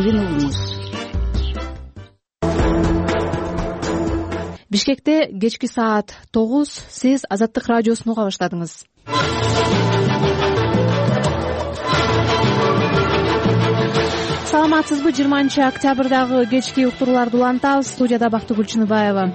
келин уулумуз. Бишкекте кечки саат 9 сиз Азаттык радиосун уга баштадыңыз. Саламатсызбы? 20-октябрдагы кечки уктурууларды улантабыз. Студияда Бактыгүл Чыныбаева.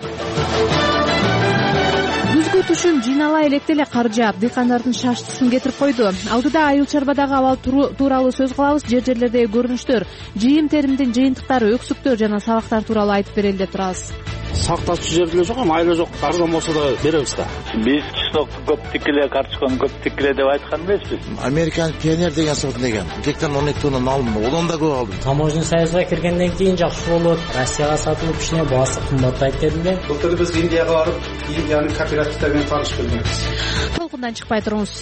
Күзгү түшүм жыйнала электе эле кар жаап, дыйкандардын шаштысын кетирип койду. Алдыда Айыл Чарбадагы абал тууралуу сөз кылабыз. Жер-жерлердеги көрүнүштөр, жыйым теримдин жыйынтыктары, өксүктөр жана сабактар тууралуу айтып берели деп турабыз. Сактачу жер деле жок, айла жок, арзан болсо да беребиз да. Биз чыстокту көп тикиле, картошканы көп тикиле деп айткан эмеспиз. Американ пионер деген сорт деген. Гектардан 12 тонна алдым, одан да көп алдым. Таможня союзга киргенден кийин жакшы болот. Россияга сатылып кичине баасы кымбаттайт дедилер. Былтыр биз Индияга барып, Индиянын кооперативдери менен таанышып келгенбиз. Толкундан чыкпай туруңуз.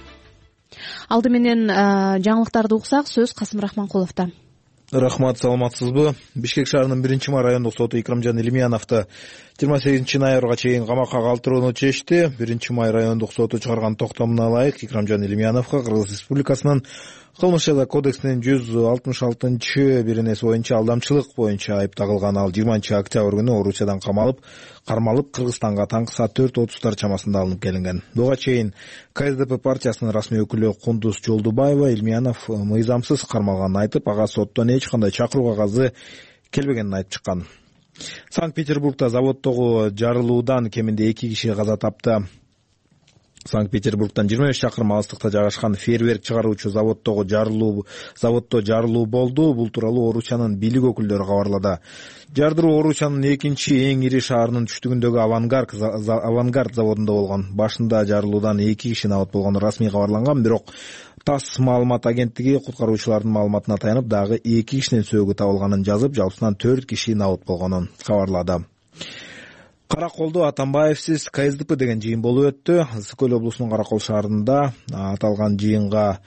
Алды менен жаңылыктарды уксак, сөз Касым Рахманкуловдо. Рахмат, саламатсызбы? Бишкек шаарынын 1-май райондук соту Икрамжан Илимяновду 28-ноябрга чейин камакка калтырууну чечти. 1-май райондук соту чыгарган токтомуна ылайык Икрамжан Илимяновго Кыргыз Республикасынын Кылмыш жаза кодексинин 166-беренеси боюнча алдамчылык боюнча айып тагылган. Ал 20-октябрь күнү Орусиядан кармалып Кыргызстанга таңкы саат 4:30 чамасында алынып келинген. Буга чейин КСДП партиясынын расмий өкүлү Кундуз Жолдубаева Илимянов мыйзамсыз кармалганын айтып, ага соттон эч кандай чакыруу кагазы келбегенин айтып чыккан. Санкт-Петербургда заводдогу жарылуудан кеминде 2 киши каза тапты. Санкт-Петербургдан 25 чакырым алыстыкта жайгашкан фейерверк чыгаруучу заводдо жарылуу болду. Бул тууралуу Орусиянын бийлик өкүлдөрү кабарлады. Жардыруу Орусиянын экинчи эң ири шаарынын түштүгүндөгү Авангард заводунда болгон. Башында жарылуудан 2 киши набат болгону расмий кабарланган, бирок ТАСС маалымат агенттиги куткаруучулардын маалыматына таянып дагы 2 кишинин сөөгү табылганын жазып, жалпысынан 4 киши набат болгонун кабарлады. Караколдо Атамбаевсиз КСДП деген жыйын болуп өттү. Ысык Көл облусунун Каракол шаарында аталган жыйынга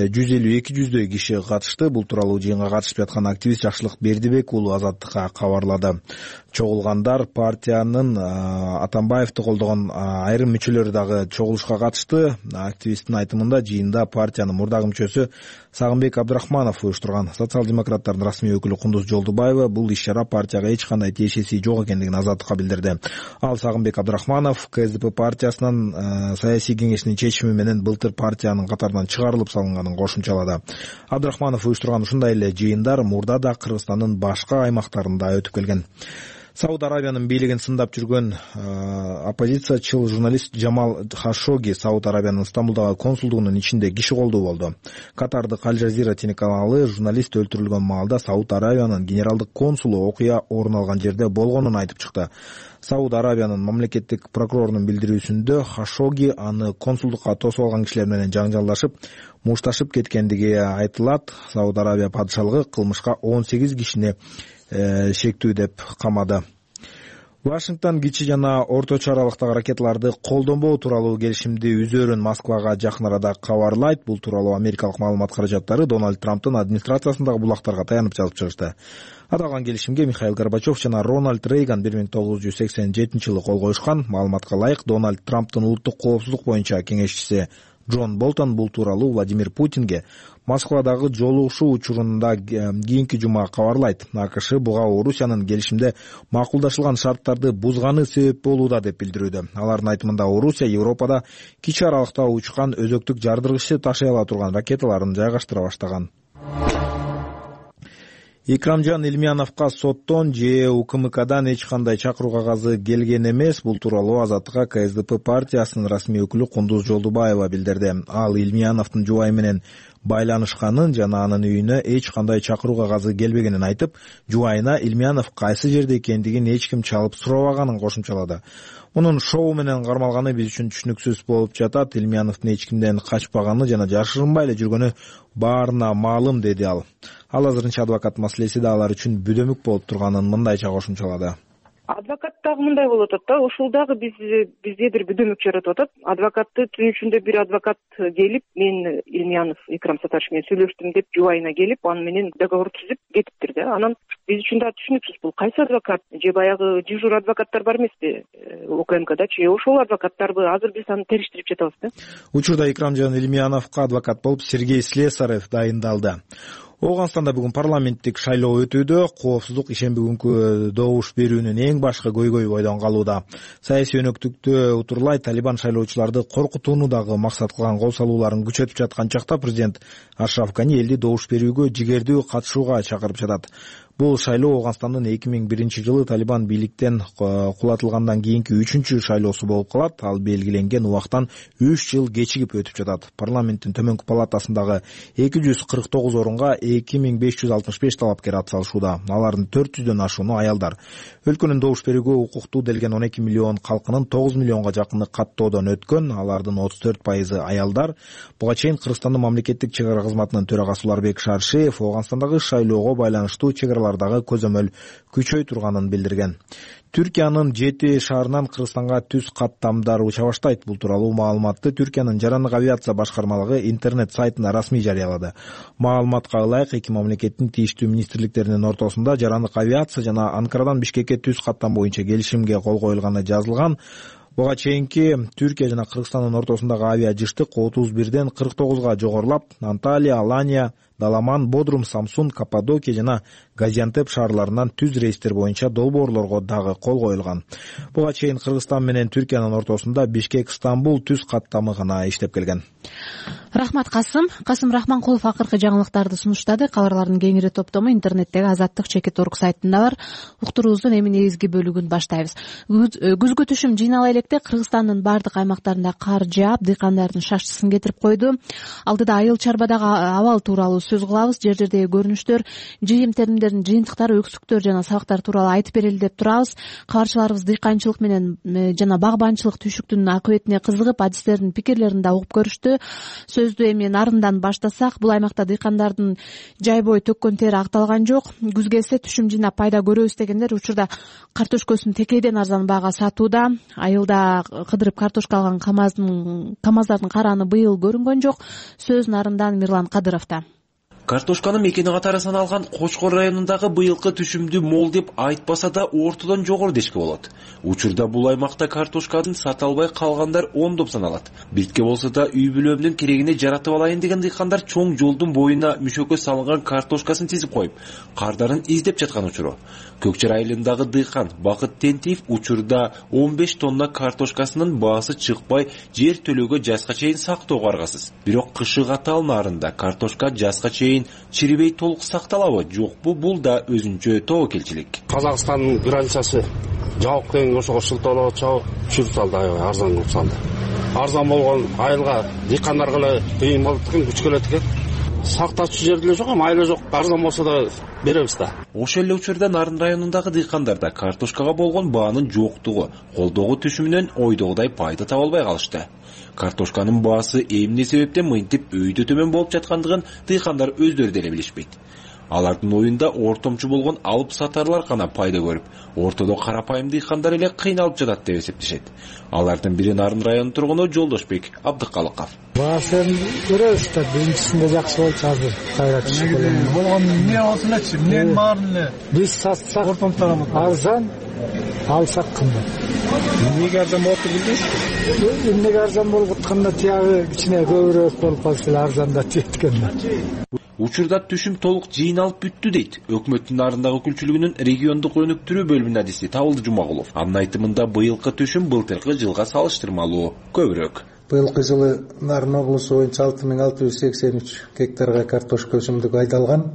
150-200 киши катышты. Бул тууралуу жыйынга катышып жаткан активист Жакшылык Бердибек уулу Азаттыкка кабарлады. Чогулгандар партиянын Атамбаевди колдогон айрым мүчөлөрү дагы чогулушка катышты. Активисттин айтымында жыйында партиянын мурдагы мүчөсү Сагынбек Абдрахманов уюштурган. Социал-демократтардын расмий өкүлү Кундуз Жолдубаева бул иш-чара партияга эч кандай тиешеси жок экендигин Азаттыкка билдирди. Ал Сагынбек Абдрахманов КСДП партиясынын саясий кеңешинин чечими менен былтыр партиянын катарынан чыгарылып салынганын кошумчалады. Абдрахманов уюштурган ушундай эле жыйындар мурда да Кыргызстандын башка аймактарында өтүп келген. Сауд Арабиянын бийлигин сындап жүргөн оппозициячыл журналист Джамал Хашоги Сауд Арабиянын Стамбулдагы консулдугунун ичинде киши колдуу болду. Катардык Аль Жазира телеканалы журналист өлтүрүлгөн маалда Сауд Арабиянын генералдык консулу окуя орун алган жерде болгонун айтып чыкты. Сауд Арабиянын мамлекеттик прокурорунун билдирүүсүндө Хашоги аны консулдукка тосуп алган кишилер менен жаңжалдашып, мушташып кеткендиги айтылат. Сауд Арабия падышалыгы кылмышка 18 кишини шектүү деп камады. Вашингтон кичи жана орточо аралыктагы ракеталарды колдонбоо тууралуу келишимди үзөөрүн Москвага жакын арада кабарлайт. Бул тууралуу Америкалык маалымат каражаттары Дональд Трамптын администрациясындагы булактарга таянып жазып чыгышты. Аталган келишимге Михаил Горбачев жана Рональд Рейган 1987-жылы кол коюшкан. Маалыматка ылайык, Дональд Трамптын улуттук коопсуздук боюнча кеңешчиси Джон Болтон бул тууралуу Владимир Путинге Москвадагы жолугушуу учурунда кийинки жума кабарлайт. АКШ буга Орусиянын келишимде макулдашылган шарттарды бузганы себеп болууда деп билдирүүдө. Алардын айтымында Орусия Европада кичи аралыкта учкан өзөктүк жардыргычты ташый ала турган ракеталарын жайгаштыра баштаган. Икрамжан Илимяновго соттон же УКМКдан эч кандай чакыруу кагазы келген эмес. Бул тууралуу Азаттыкка КСДП партиясынын расмий өкүлү Кундуз Жолдубаева билдирди. Ал Илимяновдун жубайы менен байланышканын жана анын үйүнө эч кандай чакыруу кагазы келбегенин айтып, жубайына Илимянов кайсы жерде экендигин эч ким чалып сурабаганын кошумчалады. Мунун шоу менен кармалганы биз үчүн түшүнүксүз болуп жатат. Илимяновдун эч кимден качпаганы жана жашырынбай эле жүргөнү баарына маалым, деди ал. Ал азырынча адвокат маселеси да алар үчүн бүдөмүк болуп турганын мындайча кошумчалады. Адвокат дагы мындай болуп атат да, ушул дагы бизде бир бүдөмүк жаратып атат. Адвокатты түнүшүндө бир адвокат келип, мен Илимянов Икрам Сатарович менен сүйлөштүм деп жубайына келип, аны менен договор түзүп кетиптир да. Анан биз үчүн да түшүнүксүз, бул кайсы адвокат? Же баягы дежур адвокаттар бар эмеспи УКМКдачы? Ошол адвокаттарбы? Азыр биз аны териштирип жатабыз да. Учурда Икрамжан Илимяновго адвокат болуп Сергей Слесарев дайындалды. Ооганстанда бүгүн парламенттик шайлоо өтүүдө. Коопсуздук ишемби күнкү добуш берүүнүн эң башкы көйгөйү бойдон калууда. Саясий өнөктүктө утурлай Талибан шайлоочуларды коркутууну дагы максат кылган кол салууларын күчөтүп жаткан чакта президент Ашраф Гани элди добуш берүүгө жигердүү катышууга чакырып жатат. Бул шайлоо Ооганстандын 2001-жылы Талибан бийликтен кулатылгандан кийинки 3-чү шайлоосу болуп калат. Ал белгиленген убактан 3 жыл кечигип өтүп жатат. Парламенттин төмөнкү палатасындагы 249 орунга 2565 талапкер атсалышууда. Алардын 400дөн ашууну аялдар. Өлкөнүн добуш берүүгө укуктуу делген 12 миллион калкынын 9 миллионго жакыны каттоодон өткөн. Алардын 34% аялдар. Буга чейин Кыргызстандын мамлекеттик чек ара кызматынын төрагасы Уларбек Шаршеев Ооганстандагы шайлоого байланыштуу чек аралардагы көзөмөл күчөй турганын билдирген. Түркиянын 7 шаарынан Кыргызстанга түз каттамдар уча баштайт. Бул тууралуу маалыматты Түркиянын жарандык авиация башкармалыгы интернет сайтында расмий жарыялады. Маалыматка ылайык, эки мамлекеттин тийиштүү министрликтеринин ортосунда жарандык авиация жана Анкарадан Бишкекке түз каттам боюнча келишимге кол коюлганы жазылган. Буга чейинки Түркия жана Кыргызстандын ортосундагы авиа жыштык 31ден 49га жогорулап, Анталия, Алания, Даламан, Бодрум, Самсун, Каппадокия жана Газиантеп шаарларынан түз рейстер боюнча долбоорлорго дагы кол коюлган. Буга чейин Кыргызстан менен Түркиянын ортосунда Бишкек-Стамбул түз каттамы гана иштеп келген. Рахмат Касым Рахманкулов акыркы жаңылыктарды сунуштады. Кабарлардын кеңири топтому интернеттеги Азаттык чекит орг сайтында бар. Уктуруубуздун эми негизги бөлүгүн баштайбыз. Күзгү түшүм жыйнала электе Кыргызстандын бардык аймактарында кар жаап, дыйкандардын шаштысын кетирип койду. Алдыда Айыл Чарбадагы абал тууралуу сөз кылабыз. Жер-жердеги көрүнүштөр, жыйым теримдердин жыйынтыктары, өксүктөр жана сабактар тууралуу айтып берели деп турабыз. Кабарчыларыбыз дыйканчылык менен жана багбанчылык түйшүктүнүн акыбетине кызыгып, адистердин пикирлерин да угуп көрүштү. Сөздү эми Нарындан баштасак, бул аймакта дыйкандардын жай бою төккөн тери акталган жок. Күз келсе түшүм жыйнап пайда көрөбүз дегендер учурда картошкосун текейден арзан баага сатууда. Айылда кыдырып картошка алган камаздардын караны быйыл көрүнгөн жок. Сөз Нарындан Мирлан Кадыровдо. Картошканын мекени катары саналган Кочкор районундагы быйылкы түшүмдү мол деп айтпаса да ортодон жогору дешке болот. Учурда бул аймакта картошканын сата албай калгандар ондоп саналат. Биртке болсо да үй бүлөмдүн керегине жаратып алайын деген дыйкандар чоң жолдун боюна мүшөккө салынган картошкасын тизип коюп, кардарын издеп жаткан учуру. Көкчөр айылындагы дыйкан Бакыт Тентиев учурда 15 тонна картошкасынын баасы чыкпай жер төлөөгө жазга чейин сактоого аргасыз. Бирок кышык атал Нарында картошка жазга чейин чирибей толук сакталабы, жокпу, бул да өзүнчө тобокелчилик. Казакстандын границасы жабык деген ошого шылтоолоп чабып түшүрүп салды, арзан кылып салды. Арзан болгон айылга дыйкандарга эле кыйын болуп экен, күч келет экен. Сактачу жер деле жок, айла жок. Арзан болсо да беребиз да. Ошол эле учурда Нарын районундагы дыйкандарда картошкага болгон баанын жоктугу, колдогу түшүмүнөн ойдогудай пайда таба албай калышты. Картошканын баасы эмне себептен мынтип өйдө төмөн болуп жаткандыгын дыйкандар өздөрү деле билишпейт. Алардын оюнда ортомчу болгон алып сатарлар гана пайда көрүп, ортодо карапайым дыйкандар эле кыйналып жатат деп эсептешет. Алардын бири Нарын районунун тургуну Жолдошбек Абдыкалыков. Баасын көрөбүз да, биринчисинде жакшы болчу, азыр кайра түшүп келген. Болгон эмне болсун элечи, эмненин баарын эле биз сатсак арзан, алсак кымбат. Эмнеге арзан болуп билдиңиз? Эмнеге арзан болуп атканда тиягы кичине көбүрөөк болуп калса эле арзанда жеткен. Учурда түшүм толук жыйналып бүттү дейт Өкмөттүн Нарындагы өкүлчүлүгүнүн региондук өнүктүрүү бөлүмүнүн адиси Табылды Жумагулов. Анын айтымында быйылкы түшүм былтыркы жылга салыштырмалуу көбүрөөк. Быйылкы жылы Нарын облусу боюнча 6683 гектарга картошка өсүмдүгү айдалган.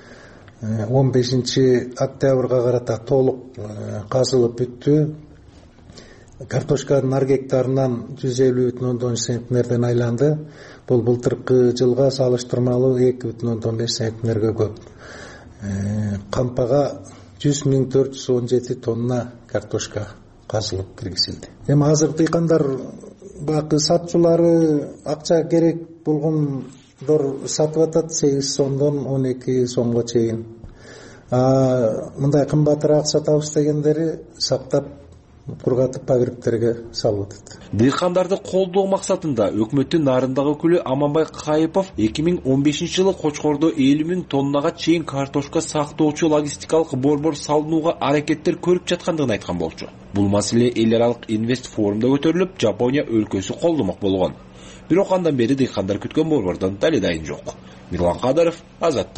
15-октябрга карата толук казылып бүттү. Картошканын ар гектарынан 150,3 центнерден айланды. Бул былтыркы жылга салыштырмалуу 2,5 центнерге көп. Кампага 100,417 тонна картошка казылып киргизилди. Эми азыр дыйкандар бакы сатчулары акча керек болгондор сатып атат 8 сомдон 12 сомго чейин. Мындай кымбатыраак сатабыз дегендери сактап кургатып погребтерге салып атат. Дыйкандарды колдоо максатында Өкмөттүн Нарындагы өкүлү Аманбай Кайыпов 2015-жылы Кочкордо 50,000 тоннага чейин картошка сактоочу логистикалык борбор салынууга аракеттер көрүп жаткандыгын айткан болчу. Бул маселе эл аралык инвест форумда көтөрүлүп, Жапония өлкөсү колдомок болгон. Бирок андан бери дыйкандар күткөн борбордон дале дайын жок. Мирлан Кадыров, Азаттык.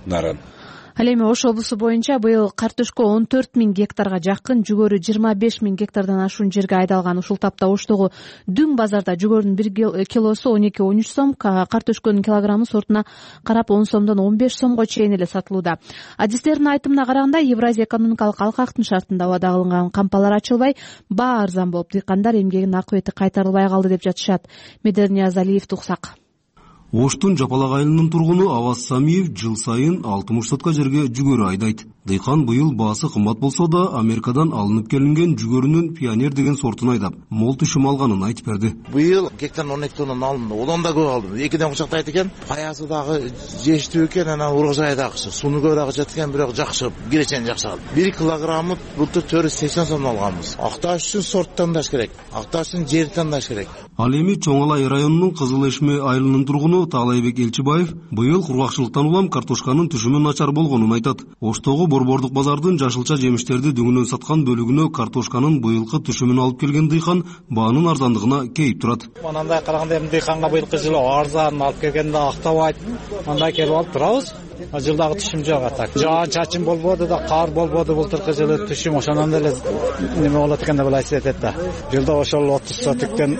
Наран. Ал эми Ош облусу боюнча быйыл картөшкө 14 000 гектарга жакын, жүгөрү 25 000 гектардан ашуун жерге айдалган. Ушул тапта Оштогу дүң базарда жүгөрүнүн 1 килосу 12-13 сом, картөшкөнүн килограммы сортуна карап 10 сомдон 15 сомго чейин эле сатылууда. Адистердин айтымына караганда, Евразия экономикалык алкактын шартында убада кылынган кампалар ачылбай, баа арзан болуп, дыйкандар эмгегинин акыбети кайтарылбай калды деп жатышат. Медер Ниязалиев туксак. Оштун Жапалак айылынын тургуну Аваз Самиев жыл сайын 60 сотка жерге жүгөрү айдайт. Дыйкан быйыл баасы кымбат болсо да, Америкадан алынып келинген жүгөрүнүн Пионер деген сортун айдап, мол түшүм алганын айтып берди. Быйыл гектар 12 тонна алынды. Одан да көп алдым. Экиден кучактайт экен. Паясы дагы жештүү экен, анан ургажай дагы. Суну көп дагы жаткан, бирок жакшы, киречен жакшы алды. 1 килограммы былтыр 480 сом алганбыз. Акташ үчүн сорт тандаш керек. Акташ үчүн жер тандаш керек. Ал эми Чоң Алай районунун Кызыл Эшме айылынын тургуну Таалайбек Элчибаев быйыл кургакчылыктан улам картошканын түшүмү начар болгонун айтат. Оштогу борбордук базардын жашылча жемиштерди дүңүнөн саткан бөлүгүнө картошканын быйылкы түшүмүн алып келген дыйкан баанын арзандыгына кейип турат. Мындай караганда эми дыйканга быйылкы жылы арзан алып келгенде актабайт. Мындай келип алып турабыз. Жылдагы түшүм жок атак. Жаан чачын болбоду да, кар болбоду былтыркы жылы түшүм ошондон эле неме болот экен деп элестет этти. Жылда ошол 30 сотуктан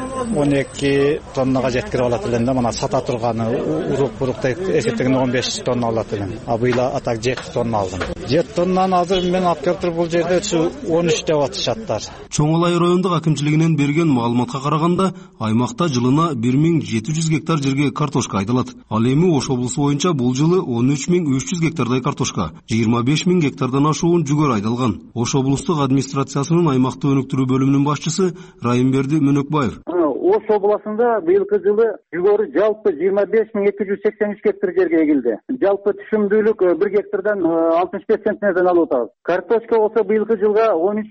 12 тоннага жеткирип алат элем да, мына сата турганы урук-бурук эсептегенде 15 тонна алат элем. А быйыл атак 7 тонна алдым. 7 тоннаны азыр мен алып келип туруп бул жерде 13 деп атышаттар. Чоң Алай райондук акимчилигинен берген маалыматка караганда, аймакта жылына 1700 гектар жерге картошка айдалат. Ал эми Ош облусу боюнча бул жылы 13 300 гектардай картошка, 25 000 гектардан ашуун жүгөр айдалган. Ош облустук администрациясынын аймакты өнүктүрүү бөлүмүнүн башчысы Райымберди Мөнөкбаев. Ош областында быйылкы жылы жүгөрү жалпы 25 283 гектар жерге эгилди. Жалпы түшүмдүүлүк 1 гектардан 65 центнерден алып атабыз. Картошка болсо быйылкы жылга 13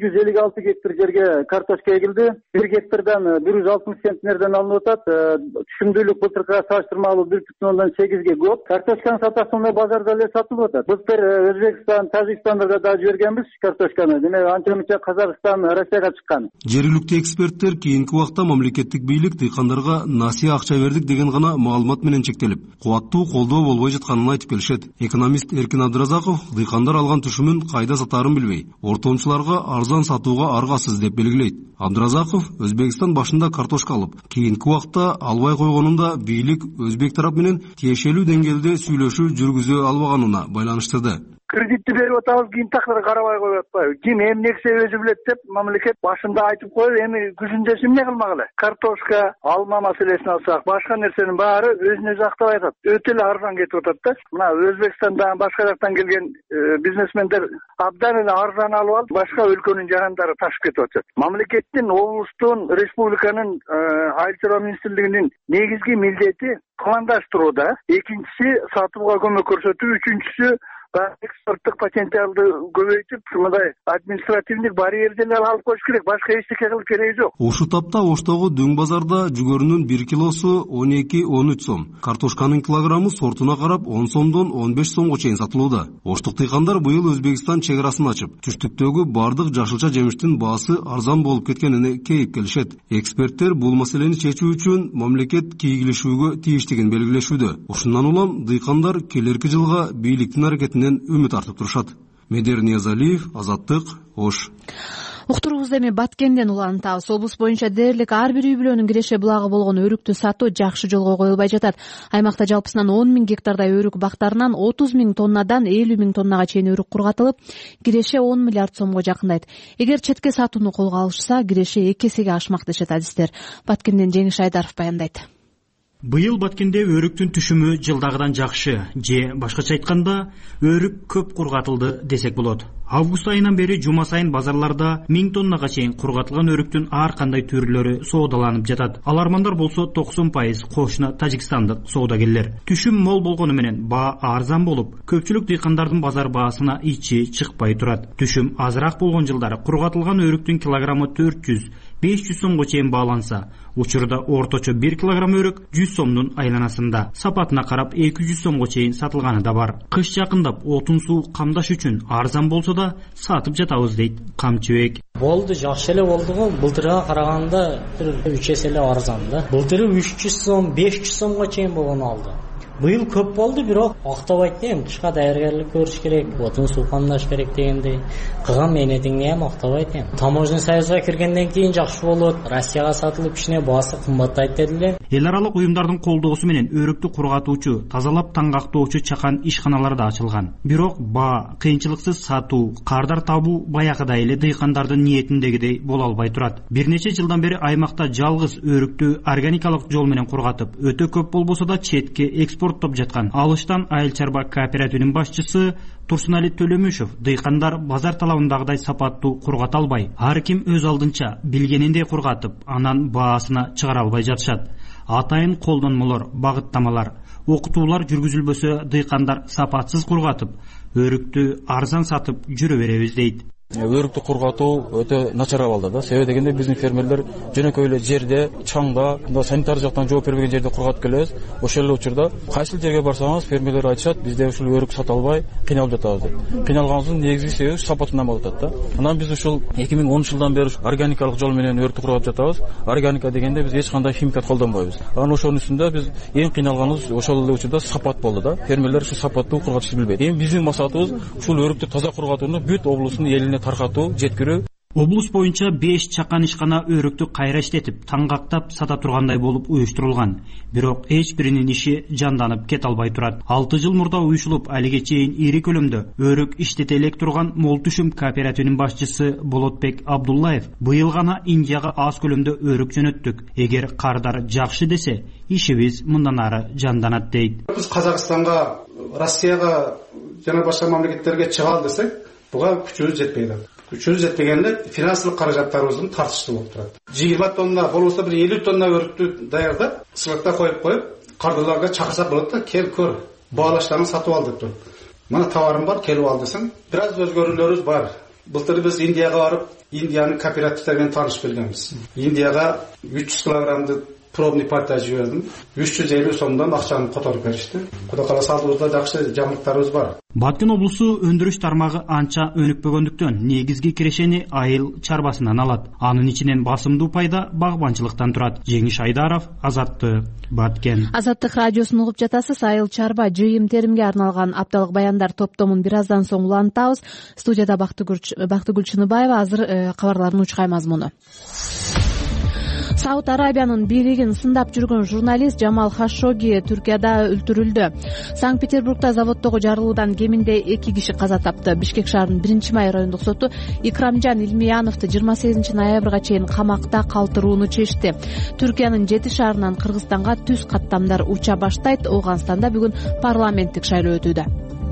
256 гектар жерге картошка эгилди. 1 гектардан 160 центнерден алынып атат. Түшүмдүүлүк былтыркыга салыштырмалуу 1,8ге көп. Картошканын сатасында базарда эле сатылып атат. Былтыр Өзбекстан, Тажикстанга да жибергенбиз картошканы. Демек анча-мынча Казакстан, Россияга чыккан. Жергиликтүү эксперттер кийинки убакта мамлекеттик бийлик дыйкандарга насыя акча бердик деген гана маалымат менен чектелип, кубаттуу колдоо болбой жатканын айтып келишет. Экономист Эркин Абдыразаков дыйкандар алган түшүмүн кайда сатаарын билбей, ортомчуларга арзан сатууга аргасыз деп белгилейт. Абдыразаков Өзбекстан башында картошка алып, кийинки убакта албай койгонунда бийлик Өзбек тарап менен тиешелүү деңгээлде сүйлөшүү жүргүзө албаганына байланыштырды. Кредитти берип атабыз, кийин тактыр карабай коюп атпайбы. Ким эмнексе өзү билет деп мамлекет башында айтып коюп, эми күзүндөсү эмне кылмак эле? Картошка, алма маселесин алсак, башка нерсенин баары өзүн өзү актабай атат. Өтө эле арзан кетип атат да. Мына Өзбекстандан, башка жактан келген бизнесмендер абдан эле арзан алып алып, башка өлкөнүн жарандары ташып кетип атат. Мамлекеттин, облустун, республиканын айыл чарба министрлигинин негизги милдети пландаштырууда, экинчиси сатууга көмөк көрсөтүү, үчүнчүсү экспорттук потенциалды көбөйтүп, мындай административдик барьерлерди алып коюш керек, башка эчтеке кылып кереги жок. Ушул тапта Оштогу дүң базарда жүгөрүнүн 1 килосу 12-13 сом, картошканын килограммы сортуна карап 10 сомдон 15 сомго чейин сатылууда. Оштук дыйкандар быйыл Өзбекстан чек арасын ачып, түштүктөгү бардык жашылча жемиштин баасы арзан болуп кеткенине кейип келишет. Эксперттер бул маселени чечүү үчүн мамлекет кийгилишүүгө тийиштигин белгилешүүдө. Ушундан улам дыйкандар келерки жылга бийликтин аракетинен үмүт артып турушат. Медер Ниязалиев, Азаттык, Ош. Уктуруубузду эми Баткенден улантабыз. Облус боюнча дээрлик ар бир үй бүлөнүн киреше булагы болгон өрүктү сатуу жакшы жолго коюлбай жатат. Аймакта жалпысынан 10 000 гектардай өрүк бактарынан 30 000 тоннадан 50 000 тоннага чейин өрүк кургатылып, киреше 10 миллиард сомго жакындайт. Эгер четке сатууну колго алышса, киреше 2 эсеге ашмак дешет адистер. Баткенден Жеңиш Айдаров баяндайт. Быйыл Баткенде өрүктүн түшүмү жылдагыдан жакшы, же башкача айтканда, өрүк көп кургатылды десек болот. Август айынан бери жума сайын базарларда 1000 тоннага чейин кургатылган өрүктүн ар кандай түрлөрү соодаланып жатат. Алармандар болсо 90% кошуна тажикстандык соодагерлер. Түшүм мол болгону менен баа арзан болуп, көпчүлүк дыйкандардын базар баасына ичи чыкпай турат. Түшүм азыраак болгон жылдары кургатылган өрүктүн килограммы 400-500 сомго чейин бааланса, учурда орточо 1 килограмм өрүк 100 сомдун айланасында. Сапатына карап 200 сомго чейин сатылганы да бар. Кыш жакындап отун суу камдаш үчүн арзан болсо да сатып жатабыз дейт Камчыбек. Болду, жакшы эле болду го. Былтырга караганда 3 эсе эле арзан да. Былтыры 300 сом, 500 сомго чейин болгон алды. Быйыл көп болду, бирок актабайт эми. Кышка даяргарлык көрүш керек, отун сулкандаш керек дегендей. Кылган мээнетиңди эми актабайт эми. Таможня союзга киргенден кийин жакшы болот. Россияга сатылып кичине баасы кымбаттайт дедилер. Эл аралык уюмдардын колдоосу менен өрүктү кургатуучу, тазалап таңгактоочу чакан ишканалар да ачылган. Бирок баа, кыйынчылыксыз сатуу, кардар табуу баягыдай эле дыйкандардын ниетиндегидей боло албай турат. Бир нече жылдан бери аймакта жалгыз өрүктү органикалык жол менен кургатып, өтө көп болбосо да четке экспорттоп жаткан Алыштан Айыл чарба кооперативинин башчысы Турсунали Төлөмүшев дыйкандар базар талабындагыдай сапаттуу кургата албай, ар ким өз алдынча билгениндей кургатып, анан баасына чыгара албай жатышат. Атайын колдонмолор, багыттамалар, окутуулар жүргүзүлбөсө дыйкандар сапатсыз кургатып, өрүктү арзан сатып жүрө беребиз дейт. Өрүктү кургатуу өтө начар абалда да. Себеби дегенде биздин фермерлер жөнөкөй эле жерде, чаңда, мындай санитар жактан жооп бербеген жерде кургатып келебиз. Ошол эле учурда кайсыл жерге барсаңыз фермерлер айтышат, бизде ушул өрүк сата албай кыйналып жатабыз деп. Кыйналганыбыздын негизги себеби сапатынан болуп атат да. Анан биз ушул 2010 жылдан бери органикалык жол менен өрүктү кургатып жатабыз. Органика дегенде биз эч кандай химикат колдонбойбуз. Анан ошонун үстүндө биз эң кыйналганыбыз ошол эле учурда сапат болду да. Фермерлер ушул сапаттуу кургатышты билбейт. Эми биздин максатыбыз ушул өрүктү таза кургатууну бүт облустун элине таркатуу, жеткирүү. Облус боюнча 5 чакан ишкана өрүктү кайра иштетип, таңгактап сата тургандай болуп уюштурулган. Бирок эч биринин иши жанданып кете албай турат. 6 жыл мурда уюшулуп, алиге чейин ири көлөмдө өрүк иштете элек турган Мол түшүм кооперативинин башчысы Болотбек Абдуллаев быйыл гана Индияга аз көлөмдө өрүк жөнөттүк. Эгер кардар жакшы десе, ишибиз мындан ары жанданат дейт. Биз Казакстанга, Россияга жана башка мамлекеттерге чыга ал десек, буга күчүбүз жетпейт. Күчүбүз жетпегенде финансылык каражаттарыбыздын тартыштуу болуп турат. 20 тонна болбосо бир 50 тонна өрүктү даярдап, сылыкта коюп, кардарларга чакырсак болот да, кел көр, баалаштарын сатып ал деп туруп. Мына товарым бар, келип ал десең, бир аз өзгөрүүлөрүбүз бар. Былтыр биз Индияга барып, Индиянын кооперативдеринен таанышып келгенбиз. Индияга 300 килограммды пробный партия жибердим. 350 сомдон акчаны которуп беришти. Кудай кааласа алдыбызда жакшы жаңылыктарыбыз бар. Баткен облусу өндүрүш тармагы анча өнүкпөгөндүктөн негизги кирешени айыл чарбасынан алат. Анын ичинен басымдуу пайда багбанчылыктан турат. Жеңиш Айдаров, Азаттык, Баткен. Азаттык радиосун угуп жатасыз. Айыл чарба жыйым теримге арналган апталык баяндар топтомун бир аздан соң улантабыз. Студияда Бактыгүл Чыныбаева. Азыр кабарлардын учкай мазмуну. Сауд Арабиянын бийлигин сындап жүргөн журналист Жамал Хашшоги Түркияда өлтүрүлдү. Санкт-Петербургда заводдогу жарылуудан кеминде 2 киши каза тапты. Бишкек шаарынын 1-май райондук соту Икрамжан Илмияновду 28 ноябрга чейин камакта калтырууну чечти. Түркиянын 7 шаарынан Кыргызстанга түз каттамдар уча баштайт. Ооганстанда бүгүн парламенттик шайлоо өтүүдө.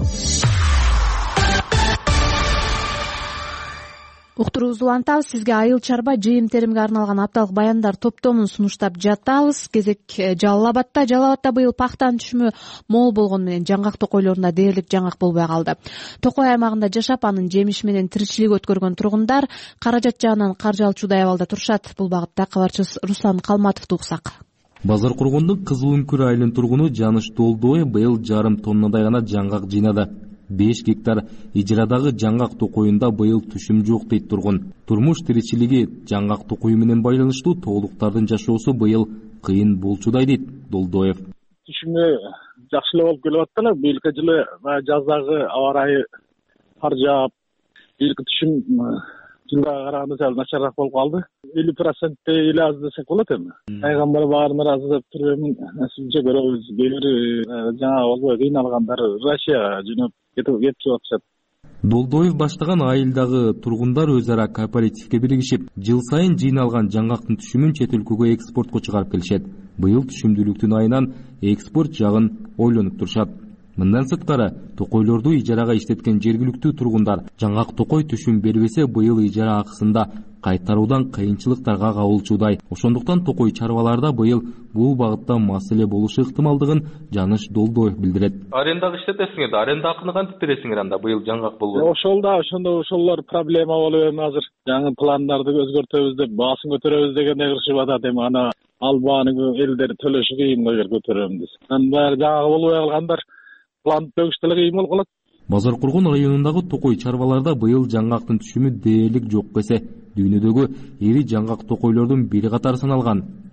Уктуруубузду улантабыз. Сизге айыл чарба жыйым теримге арналган апталык баяндар топтомун сунуштап жатабыз. Кезек Жалалабадда быйыл пактанын түшүмү мол болгону менен жаңгак токойлорунда дээрлик жаңгак болбой калды. Токой аймагында жашап, анын жемиши менен тиричилик өткөргөн тургундар каражат жагынан каржалчуудай абалда турушат. Бул багытта кабарчыбыз Руслан Калматовду уксак. Базар Кургондун Кызыл Үңкүр айылынын тургуну Жаныш Долдоев быйыл жарым тоннадай гана жаңгак жыйнады. 5 гектар ижрадагы жаңгак токоюнда быйыл түшүм жок дейт тургун. Турмуш тиричилиги жаңгак токою менен байланыштуу тоолуктардын жашоосу быйыл кыйын болчудай дейт Долдоев. Түшүмү жакшы эле болуп келип атты. Быйылкы жылы жаздагы аба ырайы кар жаап, быйылкы түшүм жылдага караганда сал начарраак болуп калды. 50% эле аз десек болот эми. Пайгамбар баарына ыраазы деп турмун. Насибинче көрөбүз. Бир жаңа болбой кыйналгандар Россияга жөнөп кетип жатышат. Долдоев баштаган айылдагы тургундар өз ара кооперативге биригишип, жыл сайын жыйналган жаңгактын түшүмүн чет өлкөгө экспортко чыгарып келишет. Быйыл түшүмдүүлүктүн айынан экспорт жагын ойлонуп турушат. Мындан сырткары, токойлорду ижарага иштеткен жергиликтүү тургундар жаңгак токой түшүм бербесе быйыл ижара акысында кайтаруудан кыйынчылыктарга кабылчудай. Ошондуктан токой чарбаларда быйыл бул багытта маселе болушу ыктымалдыгын Жаныш Долдоев билдирет. Арендага иштетесиңер да, аренда акыны кантип бересиңер анда быйыл жаңгак болбойт? Ошолор проблема болуп эми азыр. Жаңы пландарды өзгөртөбүз деп, баасын көтөрөбүз дегенде кырышып атат эми ана албааны элдер төлөшү кыйын эгер көтөрөбүз. Анын баары жаңгы болбой калгандар план төгүштөлө кыйын болуп калат. Базар Кургон районундагы токой чарбаларда быйыл жаңгактын түшүмү дээрлик жок десе, дүйнөдөгү ири жаңгак токойлордун бири катары саналган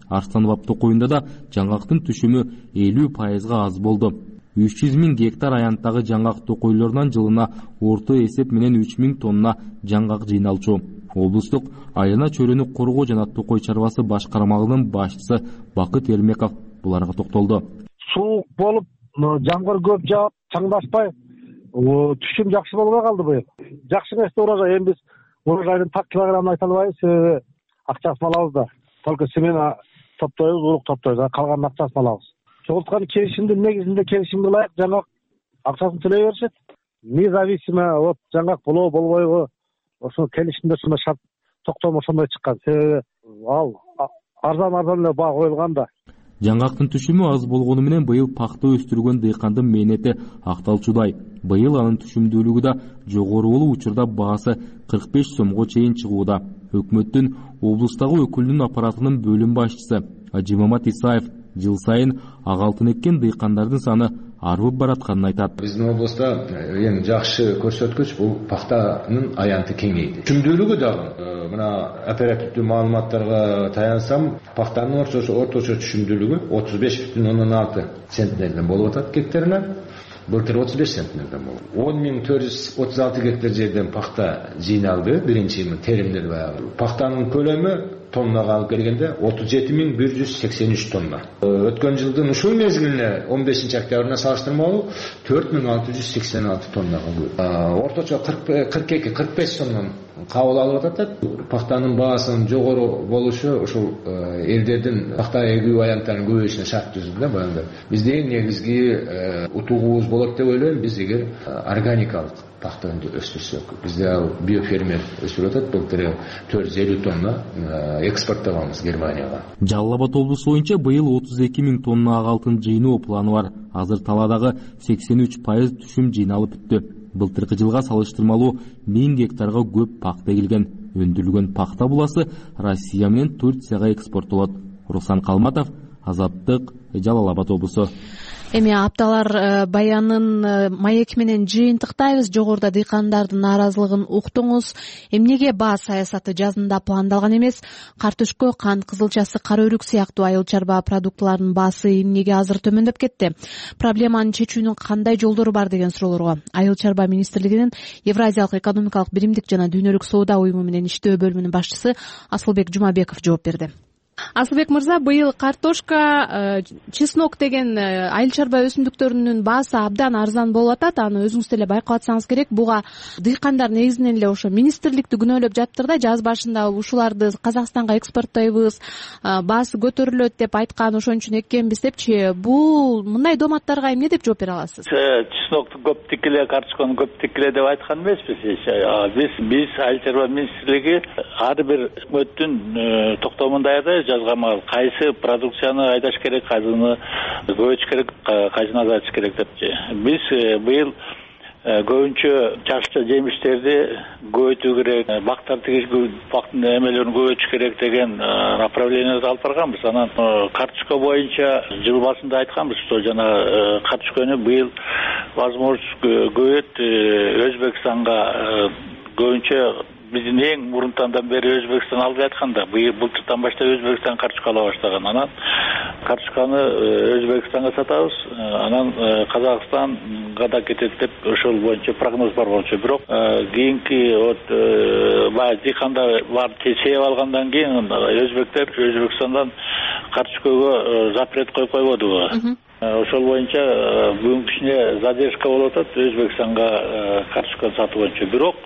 Арстанов Аптокоюнда да жаңгактын түшүмү 50%га аз болду. 300 000 гектар аянттагы жаңгак токойлорунан жылына орто эсеп менен 3000 тонна жаңгак жыйналчу. Облустук айына чөйрөнү коргоо жана токой чарбасы башкармалыгынын башчысы Бакыт Эрмеков буларга токтолду. Суук болуп, жамгыр көп жаап, чаңдашпай, түшүм жакшы болбой калды быйыл. Жакшы эмес урожай, эми биз урожайдын так килограммын айта албайбыз, себеби акчасын алабыз да. Только семена топтойбуз, урук топтойбуз, калганын акчасын алабыз. Чогулткан келишимдин негизинде келишимге ылайык жаңгак акчасын төлөй беришет. Независимо от жаңгак болобу болбойбу, ошо келишимде ушундай шарт токтом ошондой чыккан. Себеби ал арзан эле баа коюлган да. Жаңгактын түшүмү аз болгону менен быйыл пакта өстүргөн дыйкандын мээнети акталчудай. Быйыл анын түшүмдүүлүгү да жогору болуп, учурда баасы 45 сомго чейин чыгууда. Өкмөттүн облустагы өкүлүнүн аппаратынын бөлүм башчысы Ажимамат Исаев жыл сайын ак алтын эккен дыйкандардын саны арбып баратканын айтат. Биздин облустта эң жакшы көрсөткүч бул пактанын аянты кеңейди. Түшүмдүүлүгү дагы мына оперативдүү маалыматтарга таянсам, пактанын орточо түшүмдүүлүгү 35,6 центнерден болуп атат гектарына. Былтыр 35 центнерден болду. 10.436 гектар жерден пакта жыйналды. Биринчи теримдер баягы. Пактанын көлөмү тоннага алып келгенде 37.183 тонна. Өткөн жылдын ушул мезгилине 15-октябрына салыштырмалуу 4.686 тоннага көп. Орточо 42-45 сомдон кабыл алып атат. Пактанын баасынын жогору болушу ушул элдердин пакта эгүү аянттарынын көбөйүшүнө шарт түздү да баягы. Бизде негизги утугубуз болот деп ойлойм. Биз эгер органикалык пакта өстүрсөк, бизде биофермер өстүрүп атат. Былтыр 450 тонна экспорттогонбуз Германияга. Жалал Абад облусу боюнча быйыл 32 000 тонна ак алтын жыйноо планы бар. Азыр талаадагы 83% түшүм жыйналып бүттү. Былтыркы жылга салыштырмалуу 1000 гектарга көп пакта эгилген. Өндүрүлгөн пакта буласы Россия менен Турцияга экспорттолот. Руслан Калматов, Азаттык, Жалал Абад облусу. Эми апталар баянын маек менен жыйынтыктайбыз. Жогоруда дыйкандардын нааразылыгын уктуңуз. Эмнеге баа саясаты жазында пландалган эмес? Картөшкө, кант кызылчасы, кара өрүк сыяктуу айыл чарба продуктларынын баасы эмнеге азыр төмөндөп кетти? Проблеманы чечүүнүн кандай жолдору бар деген суроолорго Айыл чарба министрлигинин Евразиялык экономикалык биримдик жана дүйнөлүк соода уюму менен иштөө бөлүмүнүн башчысы Асылбек Жумабеков жооп берди. Асылбек мырза, быйыл картошка, чеснок деген айыл чарба өсүмдүктөрүнүн баасы абдан арзан болуп атат. Аны өзүңүз деле байкап атсаңыз керек. Буга дыйкандар негизинен эле ошо министрликти күнөөлөп жатыр да, жаз башында ушуларды Казакстанга экспорттойбуз, баасы көтөрүлөт деп айткан, ошон үчүн эккенбиз депчи. Бул мындай дооматтарга эмне деп жооп бере аласыз? Чеснокту көп тикиле, картошканы көп тикиле деп айткан эмеспиз. Биз айыл чарба министрлиги ар бир өкмөттүн токтомун даярдайбыз. Жазгамал кайсы продукцияны айдаш керек, кайсыны көбөйтүш керек, кайсыны азайтыш керек депчи. Биз быйыл көбүнчө жашыл жемиштерди көбөйтүү керек, бактар тигиш бактын эмелерин көбөйтүш керек деген направлениеде алып барганбыз. Анан картошка боюнча жыл башында айтканбыз, что жана картошканы быйыл возможность көбөйөт. Өзбекстанга көбүнчө биздин эң мурунтандан бери Өзбекстан алып жатканда, былтырдан баштап Өзбекстан картошка ала баштаган. Анан картошканы Өзбекстанга сатабыз, анан Казакстанга да кетет деп ошол боюнча прогноз бар болчу. Бирок кийинки баягы дыйкандар бар сееп алгандан кийин өзбектер Өзбекстандан картошкага запрет коюп койбоду. Ошол боюнча бүгүнкү күнүнө задержка болуп атат Өзбекстанга картошканы сатуу боюнча. Бирок